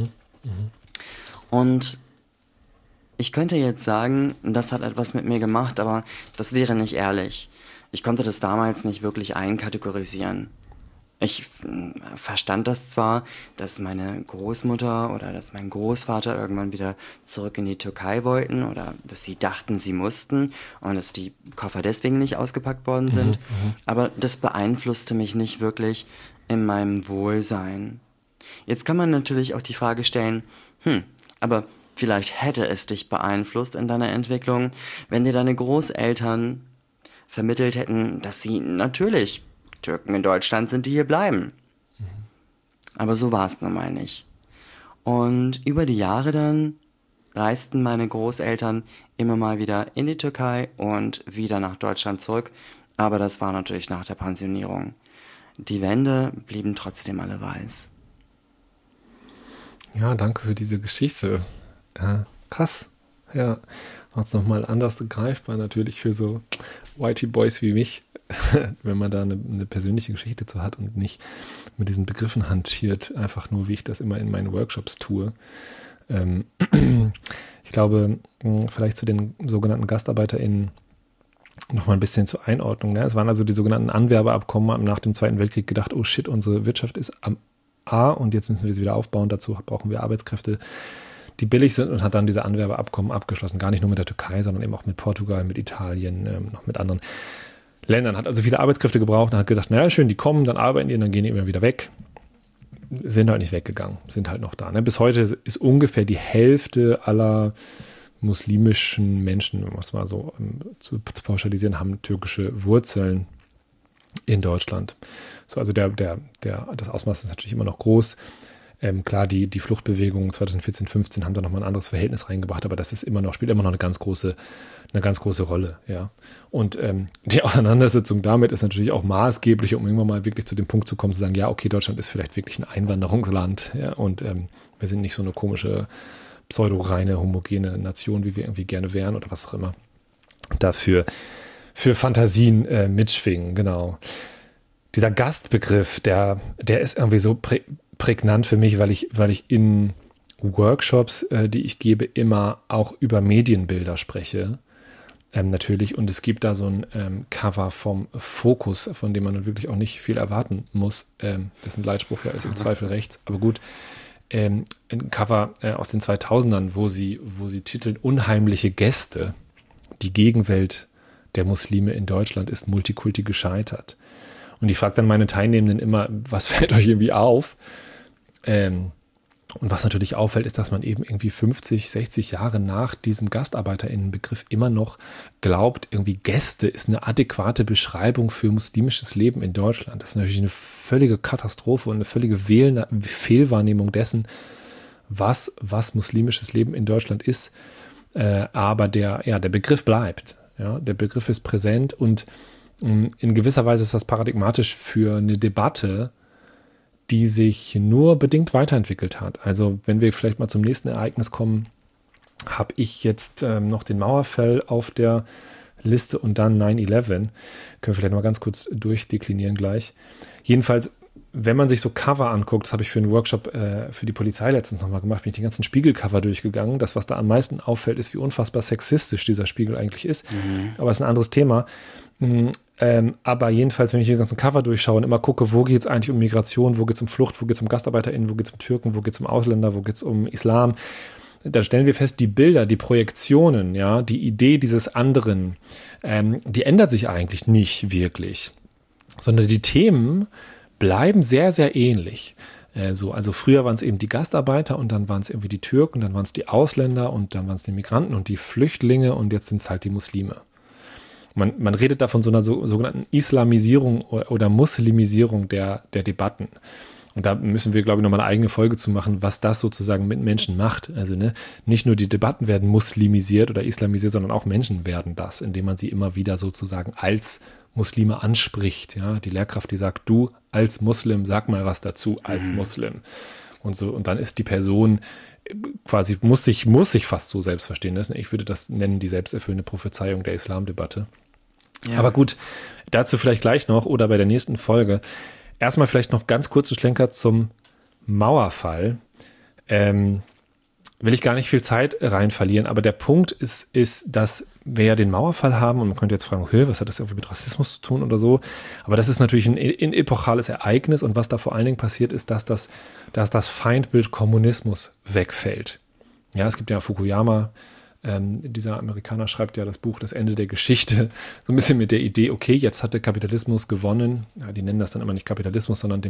Speaker 2: Und ich könnte jetzt sagen, das hat etwas mit mir gemacht, aber das wäre nicht ehrlich. Ich konnte das damals nicht wirklich einkategorisieren. Ich verstand das zwar, dass meine Großmutter oder dass mein Großvater irgendwann wieder zurück in die Türkei wollten oder dass sie dachten, sie mussten und dass die Koffer deswegen nicht ausgepackt worden sind, aber das beeinflusste mich nicht wirklich in meinem Wohlsein. Jetzt kann man natürlich auch die Frage stellen, aber vielleicht hätte es dich beeinflusst in deiner Entwicklung, wenn dir deine Großeltern vermittelt hätten, dass sie natürlich Türken in Deutschland sind, die hier bleiben. Aber so war es nun mal nicht. Und über die Jahre dann reisten meine Großeltern immer mal wieder in die Türkei und wieder nach Deutschland zurück. Aber das war natürlich nach der Pensionierung. Die Wände blieben trotzdem alle weiß.
Speaker 1: Ja, danke für diese Geschichte. Ja, krass. Ja, macht es nochmal anders greifbar natürlich für so Whitey Boys wie mich, wenn man da eine persönliche Geschichte zu hat und nicht mit diesen Begriffen hantiert, einfach nur, wie ich das immer in meinen Workshops tue. Ich glaube, vielleicht zu den sogenannten GastarbeiterInnen nochmal ein bisschen zur Einordnung. Ne? Es waren also die sogenannten Anwerbeabkommen, haben nach dem Zweiten Weltkrieg gedacht, oh shit, unsere Wirtschaft ist am A und jetzt müssen wir sie wieder aufbauen. Dazu brauchen wir Arbeitskräfte, die billig sind, und hat dann diese Anwerbeabkommen abgeschlossen. Gar nicht nur mit der Türkei, sondern eben auch mit Portugal, mit Italien, noch mit anderen Ländern. Hat also viele Arbeitskräfte gebraucht und hat gedacht, naja, schön, die kommen, dann arbeiten die und dann gehen die immer wieder weg. Sind halt nicht weggegangen, sind halt noch da. Ne? Bis heute ist ungefähr die Hälfte aller muslimischen Menschen, um es mal so zu pauschalisieren, haben türkische Wurzeln in Deutschland. So, also das Ausmaß ist natürlich immer noch groß. Klar, die Fluchtbewegungen 2014, 15 haben da nochmal ein anderes Verhältnis reingebracht, aber das ist spielt immer noch eine ganz große Rolle, ja. Und die Auseinandersetzung damit ist natürlich auch maßgeblich, um irgendwann mal wirklich zu dem Punkt zu kommen, zu sagen, ja, okay, Deutschland ist vielleicht wirklich ein Einwanderungsland, ja, und wir sind nicht so eine komische, pseudo-reine, homogene Nation, wie wir irgendwie gerne wären oder was auch immer. Dafür für Fantasien mitschwingen, genau. Dieser Gastbegriff, der ist irgendwie so prägnant für mich, weil ich in Workshops, die ich gebe, immer auch über Medienbilder spreche. Natürlich. Und es gibt da so ein Cover vom Fokus, von dem man nun wirklich auch nicht viel erwarten muss. Dessen Leitspruch ja ist im Zweifel rechts. Aber gut, ein Cover aus den 2000ern, wo sie titeln Unheimliche Gäste. Die Gegenwelt der Muslime in Deutschland ist Multikulti gescheitert. Und ich frage dann meine Teilnehmenden immer, was fällt euch irgendwie auf? Und was natürlich auffällt, ist, dass man eben irgendwie 50, 60 Jahre nach diesem GastarbeiterInnenbegriff immer noch glaubt, irgendwie Gäste ist eine adäquate Beschreibung für muslimisches Leben in Deutschland. Das ist natürlich eine völlige Katastrophe und eine völlige Fehlwahrnehmung dessen, was muslimisches Leben in Deutschland ist. Aber der Begriff bleibt. Ja? Der Begriff ist präsent und in gewisser Weise ist das paradigmatisch für eine Debatte, die sich nur bedingt weiterentwickelt hat. Also wenn wir vielleicht mal zum nächsten Ereignis kommen, habe ich jetzt noch den Mauerfall auf der Liste und dann 9/11. Können wir vielleicht mal ganz kurz durchdeklinieren gleich. Jedenfalls, wenn man sich so Cover anguckt, das habe ich für einen Workshop für die Polizei letztens nochmal gemacht, bin ich die ganzen Spiegelcover durchgegangen. Das, was da am meisten auffällt, ist, wie unfassbar sexistisch dieser Spiegel eigentlich ist. Aber es ist ein anderes Thema. Aber jedenfalls, wenn ich die ganzen Cover durchschaue und immer gucke, wo geht es eigentlich um Migration, wo geht es um Flucht, wo geht es um GastarbeiterInnen, wo geht es um Türken, wo geht es um Ausländer, wo geht es um Islam, dann stellen wir fest, die Bilder, die Projektionen, ja, die Idee dieses anderen, die ändert sich eigentlich nicht wirklich, sondern die Themen bleiben sehr, sehr ähnlich. Also früher waren es eben die Gastarbeiter und dann waren es irgendwie die Türken, dann waren es die Ausländer und dann waren es die Migranten und die Flüchtlinge und jetzt sind es halt die Muslime. Man redet da von so einer sogenannten Islamisierung oder Muslimisierung der Debatten. Und da müssen wir, glaube ich, nochmal eine eigene Folge zu machen, was das sozusagen mit Menschen macht. Also nicht nur die Debatten werden muslimisiert oder islamisiert, sondern auch Menschen werden das, indem man sie immer wieder sozusagen als Muslime anspricht. Ja? Die Lehrkraft, die sagt, du als Muslim, sag mal was dazu als Muslim. Und so, und dann ist die Person quasi, muss sich fast so selbst verstehen lassen. Ich würde das nennen, die selbsterfüllende Prophezeiung der Islamdebatte. Ja. Aber gut, dazu vielleicht gleich noch oder bei der nächsten Folge. Erstmal vielleicht noch ganz kurzen Schlenker zum Mauerfall. Will ich gar nicht viel Zeit rein verlieren, aber der Punkt ist, dass wir ja den Mauerfall haben und man könnte jetzt fragen, was hat das irgendwie mit Rassismus zu tun oder so? Aber das ist natürlich ein epochales Ereignis und was da vor allen Dingen passiert ist, dass das Feindbild Kommunismus wegfällt. Ja, es gibt ja Fukuyama, dieser Amerikaner schreibt ja das Buch Das Ende der Geschichte, so ein bisschen mit der Idee, okay, jetzt hat der Kapitalismus gewonnen. Ja, die nennen das dann immer nicht Kapitalismus, sondern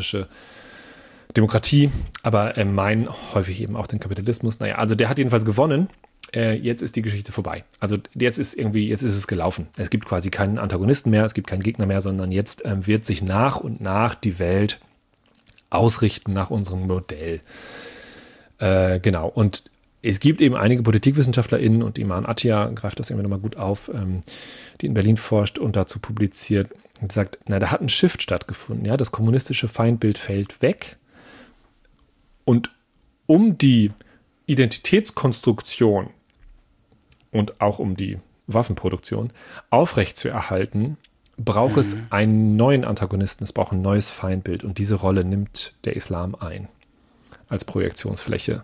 Speaker 1: Demokratie, aber meinen häufig eben auch den Kapitalismus. Naja, also der hat jedenfalls gewonnen. Jetzt ist die Geschichte vorbei. Also jetzt ist es gelaufen. Es gibt quasi keinen Antagonisten mehr, es gibt keinen Gegner mehr, sondern jetzt wird sich nach und nach die Welt ausrichten nach unserem Modell. Genau. Und es gibt eben einige PolitikwissenschaftlerInnen und Iman Attia greift das irgendwie nochmal gut auf, die in Berlin forscht und dazu publiziert und sagt, da hat ein Shift stattgefunden. Ja, das kommunistische Feindbild fällt weg. Und um die Identitätskonstruktion und auch um die Waffenproduktion aufrechtzuerhalten, braucht es einen neuen Antagonisten, es braucht ein neues Feindbild. Und diese Rolle nimmt der Islam ein als Projektionsfläche.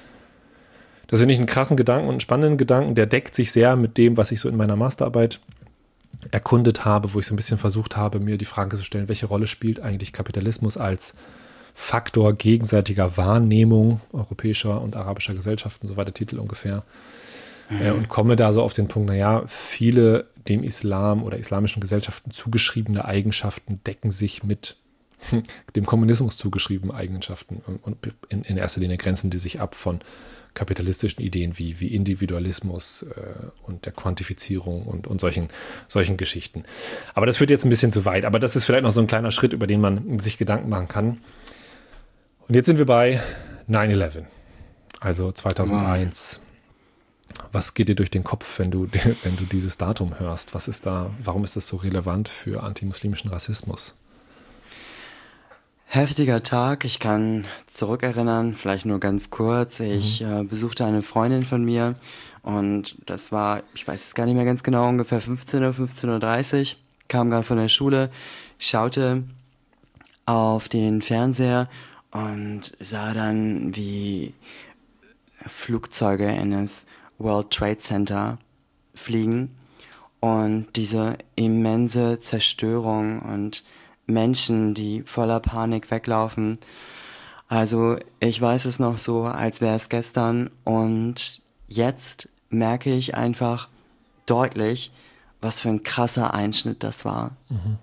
Speaker 1: Das finde ich einen krassen Gedanken und einen spannenden Gedanken, der deckt sich sehr mit dem, was ich so in meiner Masterarbeit erkundet habe, wo ich so ein bisschen versucht habe, mir die Frage zu stellen, welche Rolle spielt eigentlich Kapitalismus als Faktor gegenseitiger Wahrnehmung europäischer und arabischer Gesellschaften, so war der Titel ungefähr. Und komme da so auf den Punkt, viele dem Islam oder islamischen Gesellschaften zugeschriebene Eigenschaften decken sich mit dem Kommunismus zugeschriebenen Eigenschaften und in erster Linie grenzen die sich ab von kapitalistischen Ideen wie Individualismus und der Quantifizierung und solchen Geschichten. Aber das führt jetzt ein bisschen zu weit. Aber das ist vielleicht noch so ein kleiner Schritt, über den man sich Gedanken machen kann. Und jetzt sind wir bei 9/11, also 2001. Wow. Was geht dir durch den Kopf, wenn du dieses Datum hörst? Warum ist das so relevant für antimuslimischen Rassismus?
Speaker 2: Heftiger Tag, ich kann zurückerinnern, vielleicht nur ganz kurz. Ich besuchte eine Freundin von mir und das war, ich weiß es gar nicht mehr ganz genau, ungefähr 15 Uhr, 15:30 Uhr, kam gerade von der Schule, schaute auf den Fernseher und sah dann, wie Flugzeuge in das World Trade Center fliegen und diese immense Zerstörung und Menschen, die voller Panik weglaufen. Also ich weiß es noch so, als wäre es gestern und jetzt merke ich einfach deutlich, was für ein krasser Einschnitt das war.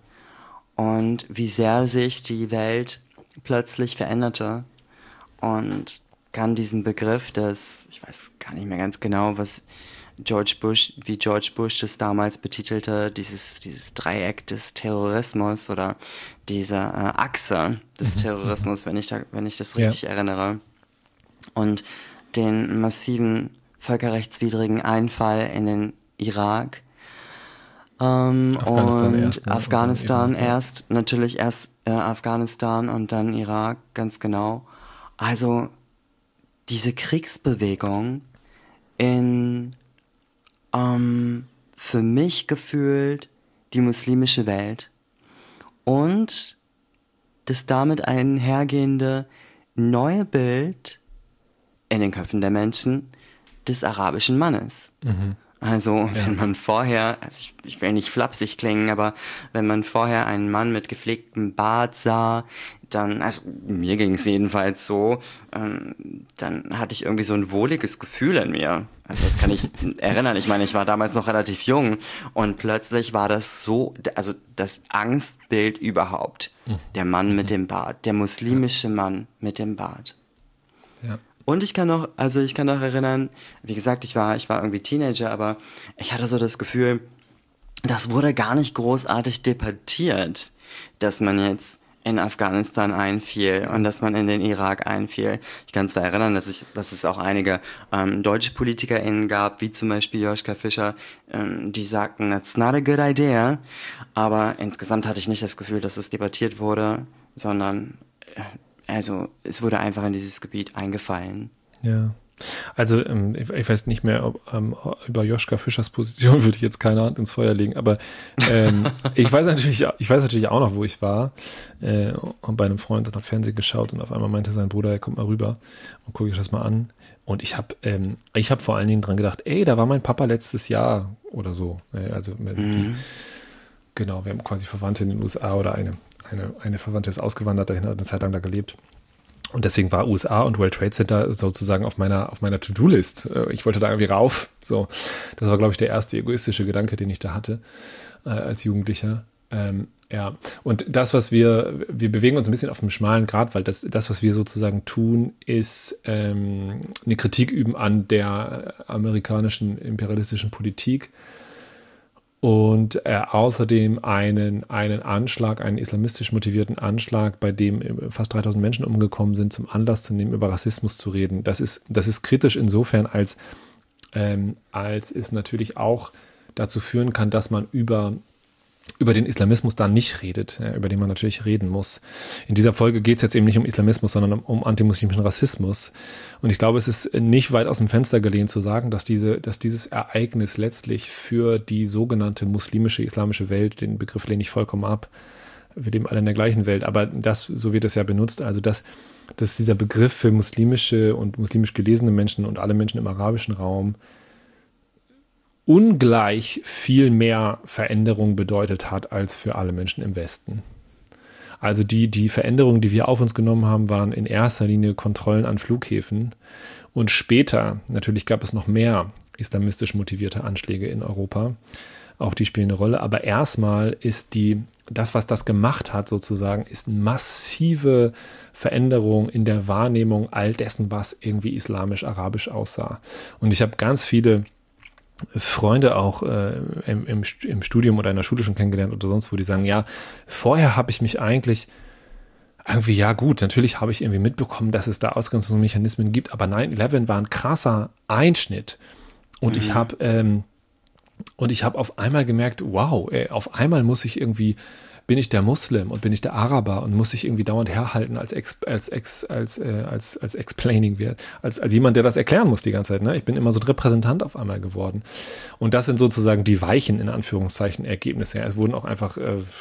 Speaker 2: Und wie sehr sich die Welt plötzlich veränderte und kann diesen Begriff des, ich weiß gar nicht mehr ganz genau, wie George Bush das damals betitelte, dieses Dreieck des Terrorismus oder diese Achse des Terrorismus, wenn ich das richtig erinnere. Und den massiven völkerrechtswidrigen Einfall in den Irak. Afghanistan erst, natürlich erst Afghanistan und dann Irak, ganz genau. Also diese Kriegsbewegung in für mich gefühlt die muslimische Welt und das damit einhergehende neue Bild in den Köpfen der Menschen des arabischen Mannes. Also wenn man vorher, also ich will nicht flapsig klingen, aber wenn man vorher einen Mann mit gepflegtem Bart sah, dann, also mir ging es jedenfalls so, dann hatte ich irgendwie so ein wohliges Gefühl in mir. Also das kann ich erinnern. Ich meine, ich war damals noch relativ jung und plötzlich war das so, also das Angstbild überhaupt. Der Mann mit dem Bart, der muslimische Mann mit dem Bart.
Speaker 1: Ja.
Speaker 2: Und ich kann noch erinnern, wie gesagt, ich war irgendwie Teenager, aber ich hatte so das Gefühl, das wurde gar nicht großartig debattiert, dass man jetzt in Afghanistan einfiel und dass man in den Irak einfiel. Ich kann zwar erinnern, dass es auch einige deutsche PolitikerInnen gab, wie zum Beispiel Joschka Fischer, die sagten, that's not a good idea. Aber insgesamt hatte ich nicht das Gefühl, dass es debattiert wurde, sondern also es wurde einfach in dieses Gebiet eingefallen.
Speaker 1: Ja. Also ich weiß nicht mehr, über Joschka Fischers Position würde ich jetzt keine Hand ins Feuer legen, aber ich weiß natürlich auch noch, wo ich war und bei einem Freund hat Fernsehen geschaut und auf einmal meinte sein Bruder, er kommt mal rüber und gucke ich das mal an und ich habe vor allen Dingen dran gedacht, da war mein Papa letztes Jahr oder so, also genau, wir haben quasi Verwandte in den USA oder eine Verwandte ist ausgewandert dahin, hat eine Zeit lang da gelebt. Und deswegen war USA und World Trade Center sozusagen auf meiner To-Do-List. Ich wollte da irgendwie rauf. So, das war, glaube ich, der erste egoistische Gedanke, den ich da hatte als Jugendlicher. Ja, und das, was wir bewegen uns ein bisschen auf einem schmalen Grat, weil das, was wir sozusagen tun, ist eine Kritik üben an der amerikanischen imperialistischen Politik. Und außerdem einen Anschlag, einen islamistisch motivierten Anschlag, bei dem fast 3000 Menschen umgekommen sind, zum Anlass zu nehmen, über Rassismus zu reden. Das ist kritisch insofern, als es natürlich auch dazu führen kann, dass man über den Islamismus dann nicht redet, über den man natürlich reden muss. In dieser Folge geht es jetzt eben nicht um Islamismus, sondern um antimuslimischen Rassismus. Und ich glaube, es ist nicht weit aus dem Fenster gelehnt zu sagen, dass dieses Ereignis letztlich für die sogenannte muslimische, islamische Welt, den Begriff lehne ich vollkommen ab, wir leben alle in der gleichen Welt, aber so wird es ja benutzt, also dass dieser Begriff für muslimische und muslimisch gelesene Menschen und alle Menschen im arabischen Raum ungleich viel mehr Veränderung bedeutet hat als für alle Menschen im Westen. Also die Veränderungen, die wir auf uns genommen haben, waren in erster Linie Kontrollen an Flughäfen und später, natürlich gab es noch mehr islamistisch motivierte Anschläge in Europa, auch die spielen eine Rolle, aber erstmal ist das, was das gemacht hat sozusagen, ist eine massive Veränderung in der Wahrnehmung all dessen, was irgendwie islamisch-arabisch aussah. Und ich habe ganz viele Freunde auch im Studium oder in der Schule schon kennengelernt oder sonst wo, die sagen, ja, vorher habe ich mich eigentlich irgendwie, ja gut, natürlich habe ich irgendwie mitbekommen, dass es da Ausgrenzungsmechanismen gibt, aber 9/11 war ein krasser Einschnitt und ich habe auf einmal gemerkt, wow, auf einmal bin ich der Muslim und bin ich der Araber und muss ich irgendwie dauernd herhalten als explaining wird, als jemand, der das erklären muss die ganze Zeit. Ne? Ich bin immer so ein Repräsentant auf einmal geworden. Und das sind sozusagen die weichen, in Anführungszeichen, Ergebnisse. Ja, es wurden auch einfach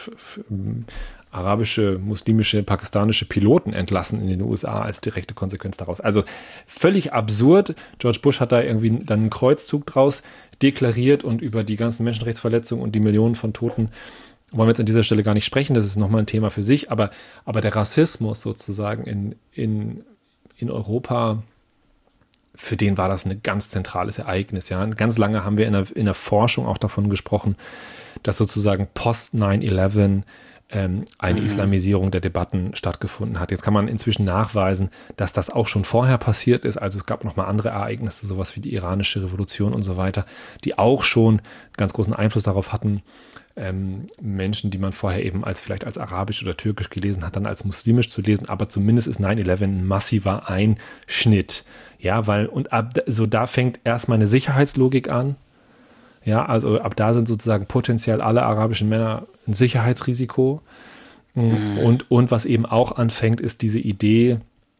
Speaker 1: arabische, muslimische, pakistanische Piloten entlassen in den USA als direkte Konsequenz daraus. Also völlig absurd. George Bush hat da irgendwie dann einen Kreuzzug draus deklariert und über die ganzen Menschenrechtsverletzungen und die Millionen von Toten wollen wir jetzt an dieser Stelle gar nicht sprechen, das ist nochmal ein Thema für sich, aber der Rassismus sozusagen in Europa, für den war das ein ganz zentrales Ereignis. Ja? Und ganz lange haben wir in der Forschung auch davon gesprochen, dass sozusagen post 9/11 eine Islamisierung der Debatten stattgefunden hat. Jetzt kann man inzwischen nachweisen, dass das auch schon vorher passiert ist. Also es gab nochmal andere Ereignisse, sowas wie die iranische Revolution und so weiter, die auch schon ganz großen Einfluss darauf hatten, Menschen, die man vorher eben vielleicht als arabisch oder türkisch gelesen hat, dann als muslimisch zu lesen. Aber zumindest ist 9/11 ein massiver Einschnitt. Ja, da fängt erstmal eine Sicherheitslogik an. Ja, also ab da sind sozusagen potenziell alle arabischen Männer ein Sicherheitsrisiko. Und was eben auch anfängt, ist diese Idee,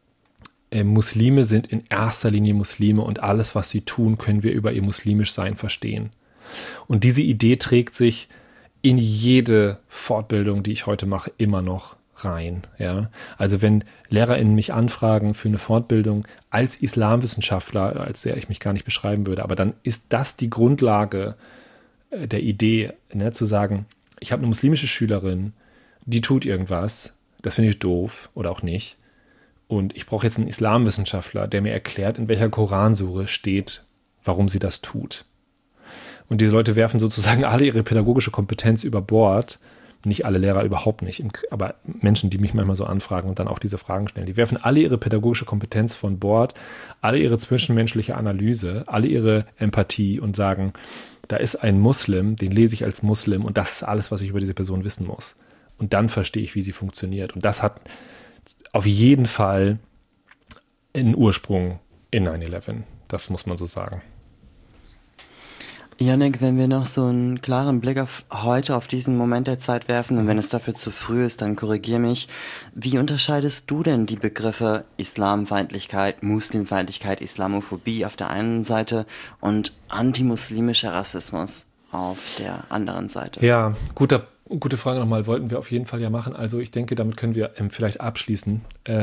Speaker 1: Muslime sind in erster Linie Muslime und alles, was sie tun, können wir über ihr muslimisch Sein verstehen. Und diese Idee trägt sich in jede Fortbildung, die ich heute mache, immer noch rein. Ja? Also wenn LehrerInnen mich anfragen für eine Fortbildung als Islamwissenschaftler, als der ich mich gar nicht beschreiben würde, aber dann ist das die Grundlage der Idee, ne, zu sagen, ich habe eine muslimische Schülerin, die tut irgendwas, das finde ich doof oder auch nicht. Und ich brauche jetzt einen Islamwissenschaftler, der mir erklärt, in welcher Koransure steht, warum sie das tut. Und diese Leute werfen sozusagen alle ihre pädagogische Kompetenz über Bord nicht alle Lehrer, überhaupt nicht, aber Menschen, die mich manchmal so anfragen und dann auch diese Fragen stellen, die werfen alle ihre pädagogische Kompetenz von Bord, alle ihre zwischenmenschliche Analyse, alle ihre Empathie und sagen, da ist ein Muslim, den lese ich als Muslim und das ist alles, was ich über diese Person wissen muss. Und dann verstehe ich, wie sie funktioniert. Und das hat auf jeden Fall einen Ursprung in 9/11. Das muss man so sagen.
Speaker 2: Yannick, wenn wir noch so einen klaren Blick auf heute, auf diesen Moment der Zeit werfen und wenn es dafür zu früh ist, dann korrigier mich. Wie unterscheidest du denn die Begriffe Islamfeindlichkeit, Muslimfeindlichkeit, Islamophobie auf der einen Seite und antimuslimischer Rassismus auf der anderen Seite?
Speaker 1: Ja, gute Frage nochmal, wollten wir auf jeden Fall ja machen. Also ich denke, damit können wir vielleicht abschließen.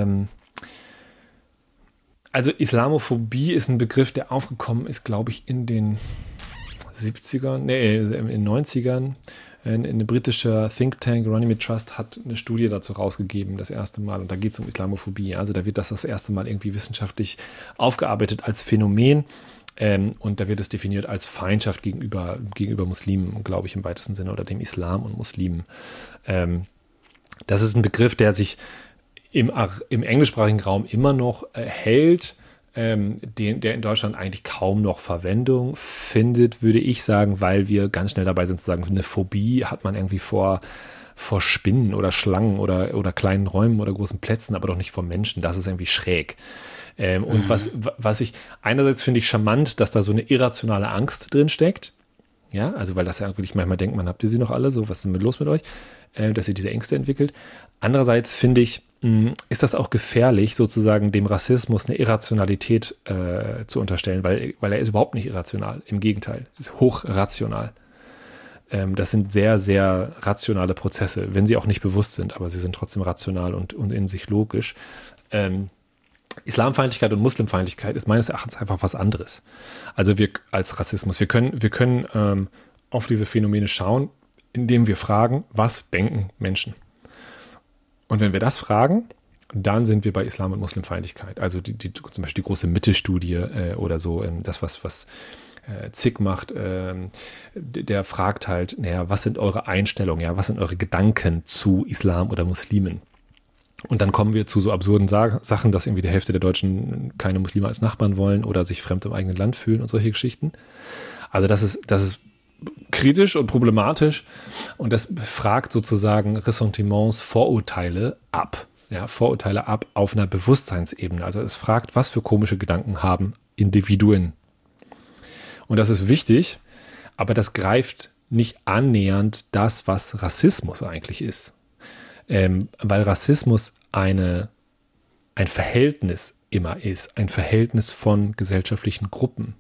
Speaker 1: Also Islamophobie ist ein Begriff, der aufgekommen ist, glaube ich, in den 70ern, in den 90ern. Ein britischer Think Tank, Runnymede Trust, hat eine Studie dazu rausgegeben, das erste Mal. Und da geht es um Islamophobie. Also da wird das erste Mal irgendwie wissenschaftlich aufgearbeitet als Phänomen. Und da wird es definiert als Feindschaft gegenüber Muslimen, glaube ich, im weitesten Sinne, oder dem Islam und Muslimen. Das ist ein Begriff, der sich im englischsprachigen Raum immer noch hält, der in Deutschland eigentlich kaum noch Verwendung findet, würde ich sagen, weil wir ganz schnell dabei sind zu sagen, eine Phobie hat man irgendwie vor Spinnen oder Schlangen oder kleinen Räumen oder großen Plätzen, aber doch nicht vor Menschen. Das ist irgendwie schräg. Und was ich, einerseits finde ich charmant, dass da so eine irrationale Angst drin steckt. Ja, also weil das ja wirklich manchmal denkt, man habt ihr sie noch alle, so was ist denn los mit euch, dass ihr diese Ängste entwickelt. Andererseits finde ich, ist das auch gefährlich, sozusagen dem Rassismus eine Irrationalität zu unterstellen, weil er ist überhaupt nicht irrational. Im Gegenteil, ist hochrational. Das sind sehr, sehr rationale Prozesse, wenn sie auch nicht bewusst sind, aber sie sind trotzdem rational und in sich logisch. Islamfeindlichkeit und Muslimfeindlichkeit ist meines Erachtens einfach was anderes. Also wir als Rassismus, wir können auf diese Phänomene schauen, indem wir fragen, was denken Menschen? Und wenn wir das fragen, dann sind wir bei Islam- und Muslimfeindlichkeit. Also zum Beispiel die große Mitte-Studie oder so, das, was Zick macht, der fragt halt, naja, was sind eure Einstellungen, ja, was sind eure Gedanken zu Islam oder Muslimen? Und dann kommen wir zu so absurden Sachen, dass irgendwie die Hälfte der Deutschen keine Muslime als Nachbarn wollen oder sich fremd im eigenen Land fühlen und solche Geschichten. Also das ist kritisch und problematisch und das fragt sozusagen Ressentiments, Vorurteile ab. Ja, Vorurteile ab auf einer Bewusstseinsebene. Also es fragt, was für komische Gedanken haben Individuen. Und das ist wichtig, aber das greift nicht annähernd das, was Rassismus eigentlich ist. Weil Rassismus ein Verhältnis immer ist, ein Verhältnis von gesellschaftlichen Gruppen,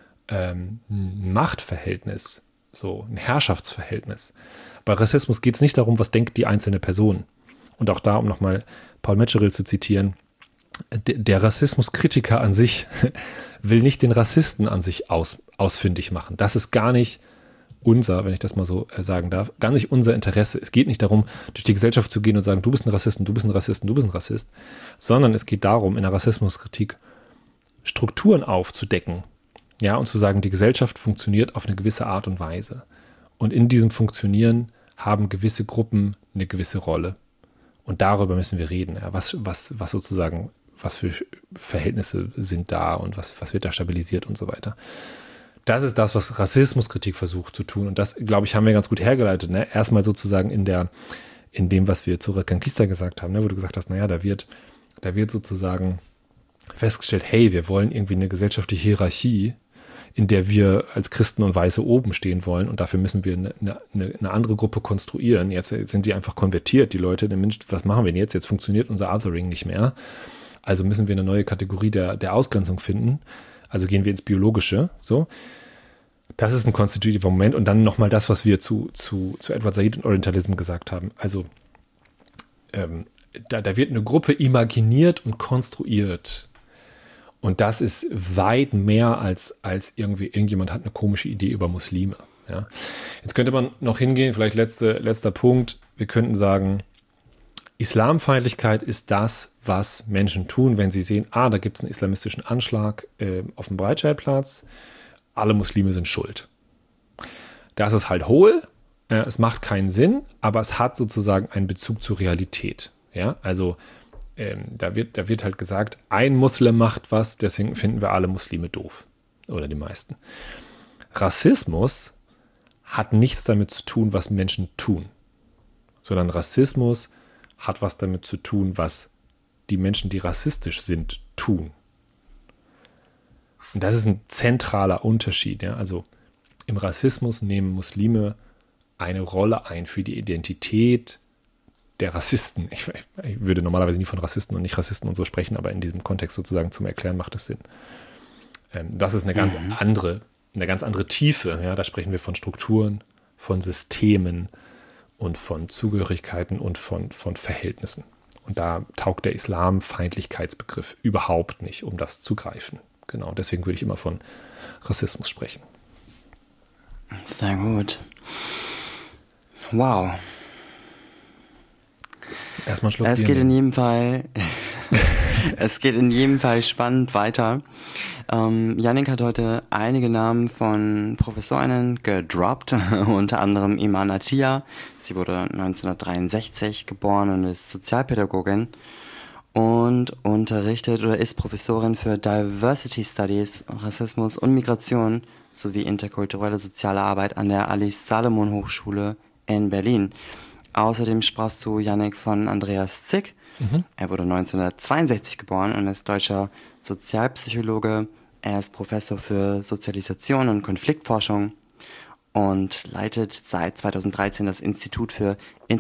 Speaker 1: ein Machtverhältnis, so ein Herrschaftsverhältnis. Bei Rassismus geht es nicht darum, was denkt die einzelne Person. Und auch da, um nochmal Paul Metzgerl zu zitieren, der Rassismuskritiker an sich will nicht den Rassisten an sich ausfindig machen. Das ist gar nicht unser, wenn ich das mal so sagen darf, gar nicht unser Interesse. Es geht nicht darum, durch die Gesellschaft zu gehen und sagen, du bist ein Rassist und du bist ein Rassist und du bist ein Rassist, sondern es geht darum, in der Rassismuskritik Strukturen aufzudecken, ja, und zu sagen, die Gesellschaft funktioniert auf eine gewisse Art und Weise. Und in diesem Funktionieren haben gewisse Gruppen eine gewisse Rolle. Und darüber müssen wir reden. Ja, was sozusagen, was für Verhältnisse sind da und was wird da stabilisiert und so weiter. Das ist das, was Rassismuskritik versucht zu tun. Und das, glaube ich, haben wir ganz gut hergeleitet. Ne? Erstmal sozusagen in dem, was wir zu Reconquista gesagt haben, ne? Wo du gesagt hast, naja, da wird sozusagen festgestellt, hey, wir wollen irgendwie eine gesellschaftliche Hierarchie, in der wir als Christen und Weiße oben stehen wollen und dafür müssen wir eine andere Gruppe konstruieren. Jetzt sind die einfach konvertiert, die Leute, der Mensch, was machen wir denn jetzt? Jetzt funktioniert unser Othering nicht mehr. Also müssen wir eine neue Kategorie der Ausgrenzung finden. Also gehen wir ins Biologische, so. Das ist ein konstitutiver Moment und dann nochmal das, was wir zu Edward Said und Orientalism gesagt haben. Also da wird eine Gruppe imaginiert und konstruiert. Und das ist weit mehr als irgendjemand hat eine komische Idee über Muslime. Ja. Jetzt könnte man noch hingehen, vielleicht letzter Punkt. Wir könnten sagen, Islamfeindlichkeit ist das, was Menschen tun, wenn sie sehen, da gibt es einen islamistischen Anschlag auf dem Breitscheidplatz. Alle Muslime sind schuld. Das ist halt hohl, es macht keinen Sinn, aber es hat sozusagen einen Bezug zur Realität. Ja, also da wird halt gesagt, ein Muslim macht was, deswegen finden wir alle Muslime doof. Oder die meisten. Rassismus hat nichts damit zu tun, was Menschen tun, sondern Rassismus hat was damit zu tun, was die Menschen, die rassistisch sind, tun. Und das ist ein zentraler Unterschied. Ja? Also im Rassismus nehmen Muslime eine Rolle ein für die Identität der Rassisten. Ich würde normalerweise nie von Rassisten und Nicht-Rassisten und so sprechen, aber in diesem Kontext sozusagen zum Erklären macht es Sinn. Das ist eine ganz andere Tiefe. Ja? Da sprechen wir von Strukturen, von Systemen und von Zugehörigkeiten und von Verhältnissen. Und da taugt der Islamfeindlichkeitsbegriff überhaupt nicht, um das zu greifen. Genau, deswegen würde ich immer von Rassismus sprechen.
Speaker 2: Sehr gut. Wow.
Speaker 1: Erstmal einen Schluck
Speaker 2: Es
Speaker 1: Bier
Speaker 2: geht
Speaker 1: nehmen.
Speaker 2: in jedem Fall, es geht in jedem Fall spannend weiter. Yannick hat heute einige Namen von ProfessorInnen gedroppt, unter anderem Iman Attia. Sie wurde 1963 geboren und ist Sozialpädagogin und unterrichtet oder ist Professorin für Diversity Studies, Rassismus und Migration sowie interkulturelle soziale Arbeit an der Alice-Salomon-Hochschule in Berlin. Außerdem sprachst du, Yannick, von Andreas Zick. Er wurde 1962 geboren und ist deutscher Sozialpsychologe. Er ist Professor für Sozialisation und Konfliktforschung und leitet seit 2013 das Institut für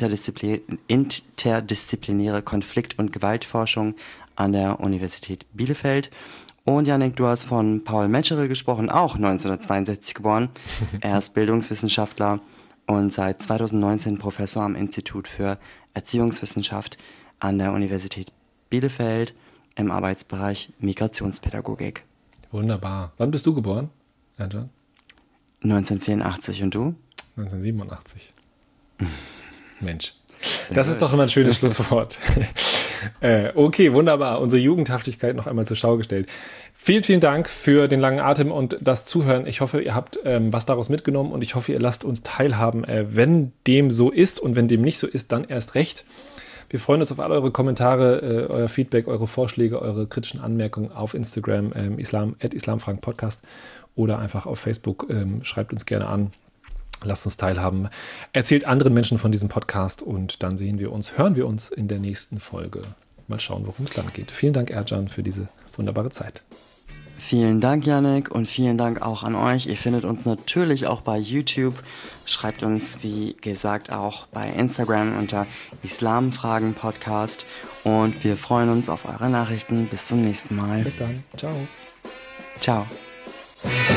Speaker 2: interdisziplinäre Konflikt- und Gewaltforschung an der Universität Bielefeld. Und Yannick, du hast von Paul Metzgerl gesprochen, auch 1962 geboren. Er ist Bildungswissenschaftler und seit 2019 Professor am Institut für Erziehungswissenschaft an der Universität Bielefeld im Arbeitsbereich Migrationspädagogik.
Speaker 1: Wunderbar. Wann bist du geboren, Ercan?
Speaker 2: 1984 und du?
Speaker 1: 1987. Mensch. Das ist doch immer ein schönes Schlusswort. Okay, wunderbar. Unsere Jugendhaftigkeit noch einmal zur Schau gestellt. Vielen, vielen Dank für den langen Atem und das Zuhören. Ich hoffe, ihr habt was daraus mitgenommen und ich hoffe, ihr lasst uns teilhaben. Wenn dem so ist und wenn dem nicht so ist, dann erst recht. Wir freuen uns auf all eure Kommentare, euer Feedback, eure Vorschläge, eure kritischen Anmerkungen auf Instagram, @islamfragenpodcast oder einfach auf Facebook. Schreibt uns gerne an. Lasst uns teilhaben. Erzählt anderen Menschen von diesem Podcast und dann hören wir uns in der nächsten Folge. Mal schauen, worum es dann geht. Vielen Dank, Ercan, für diese wunderbare Zeit.
Speaker 2: Vielen Dank, Yannick, und vielen Dank auch an euch. Ihr findet uns natürlich auch bei YouTube. Schreibt uns, wie gesagt, auch bei Instagram unter Islamfragen-Podcast. Und wir freuen uns auf eure Nachrichten. Bis zum nächsten Mal.
Speaker 1: Bis dann. Ciao.
Speaker 2: Ciao.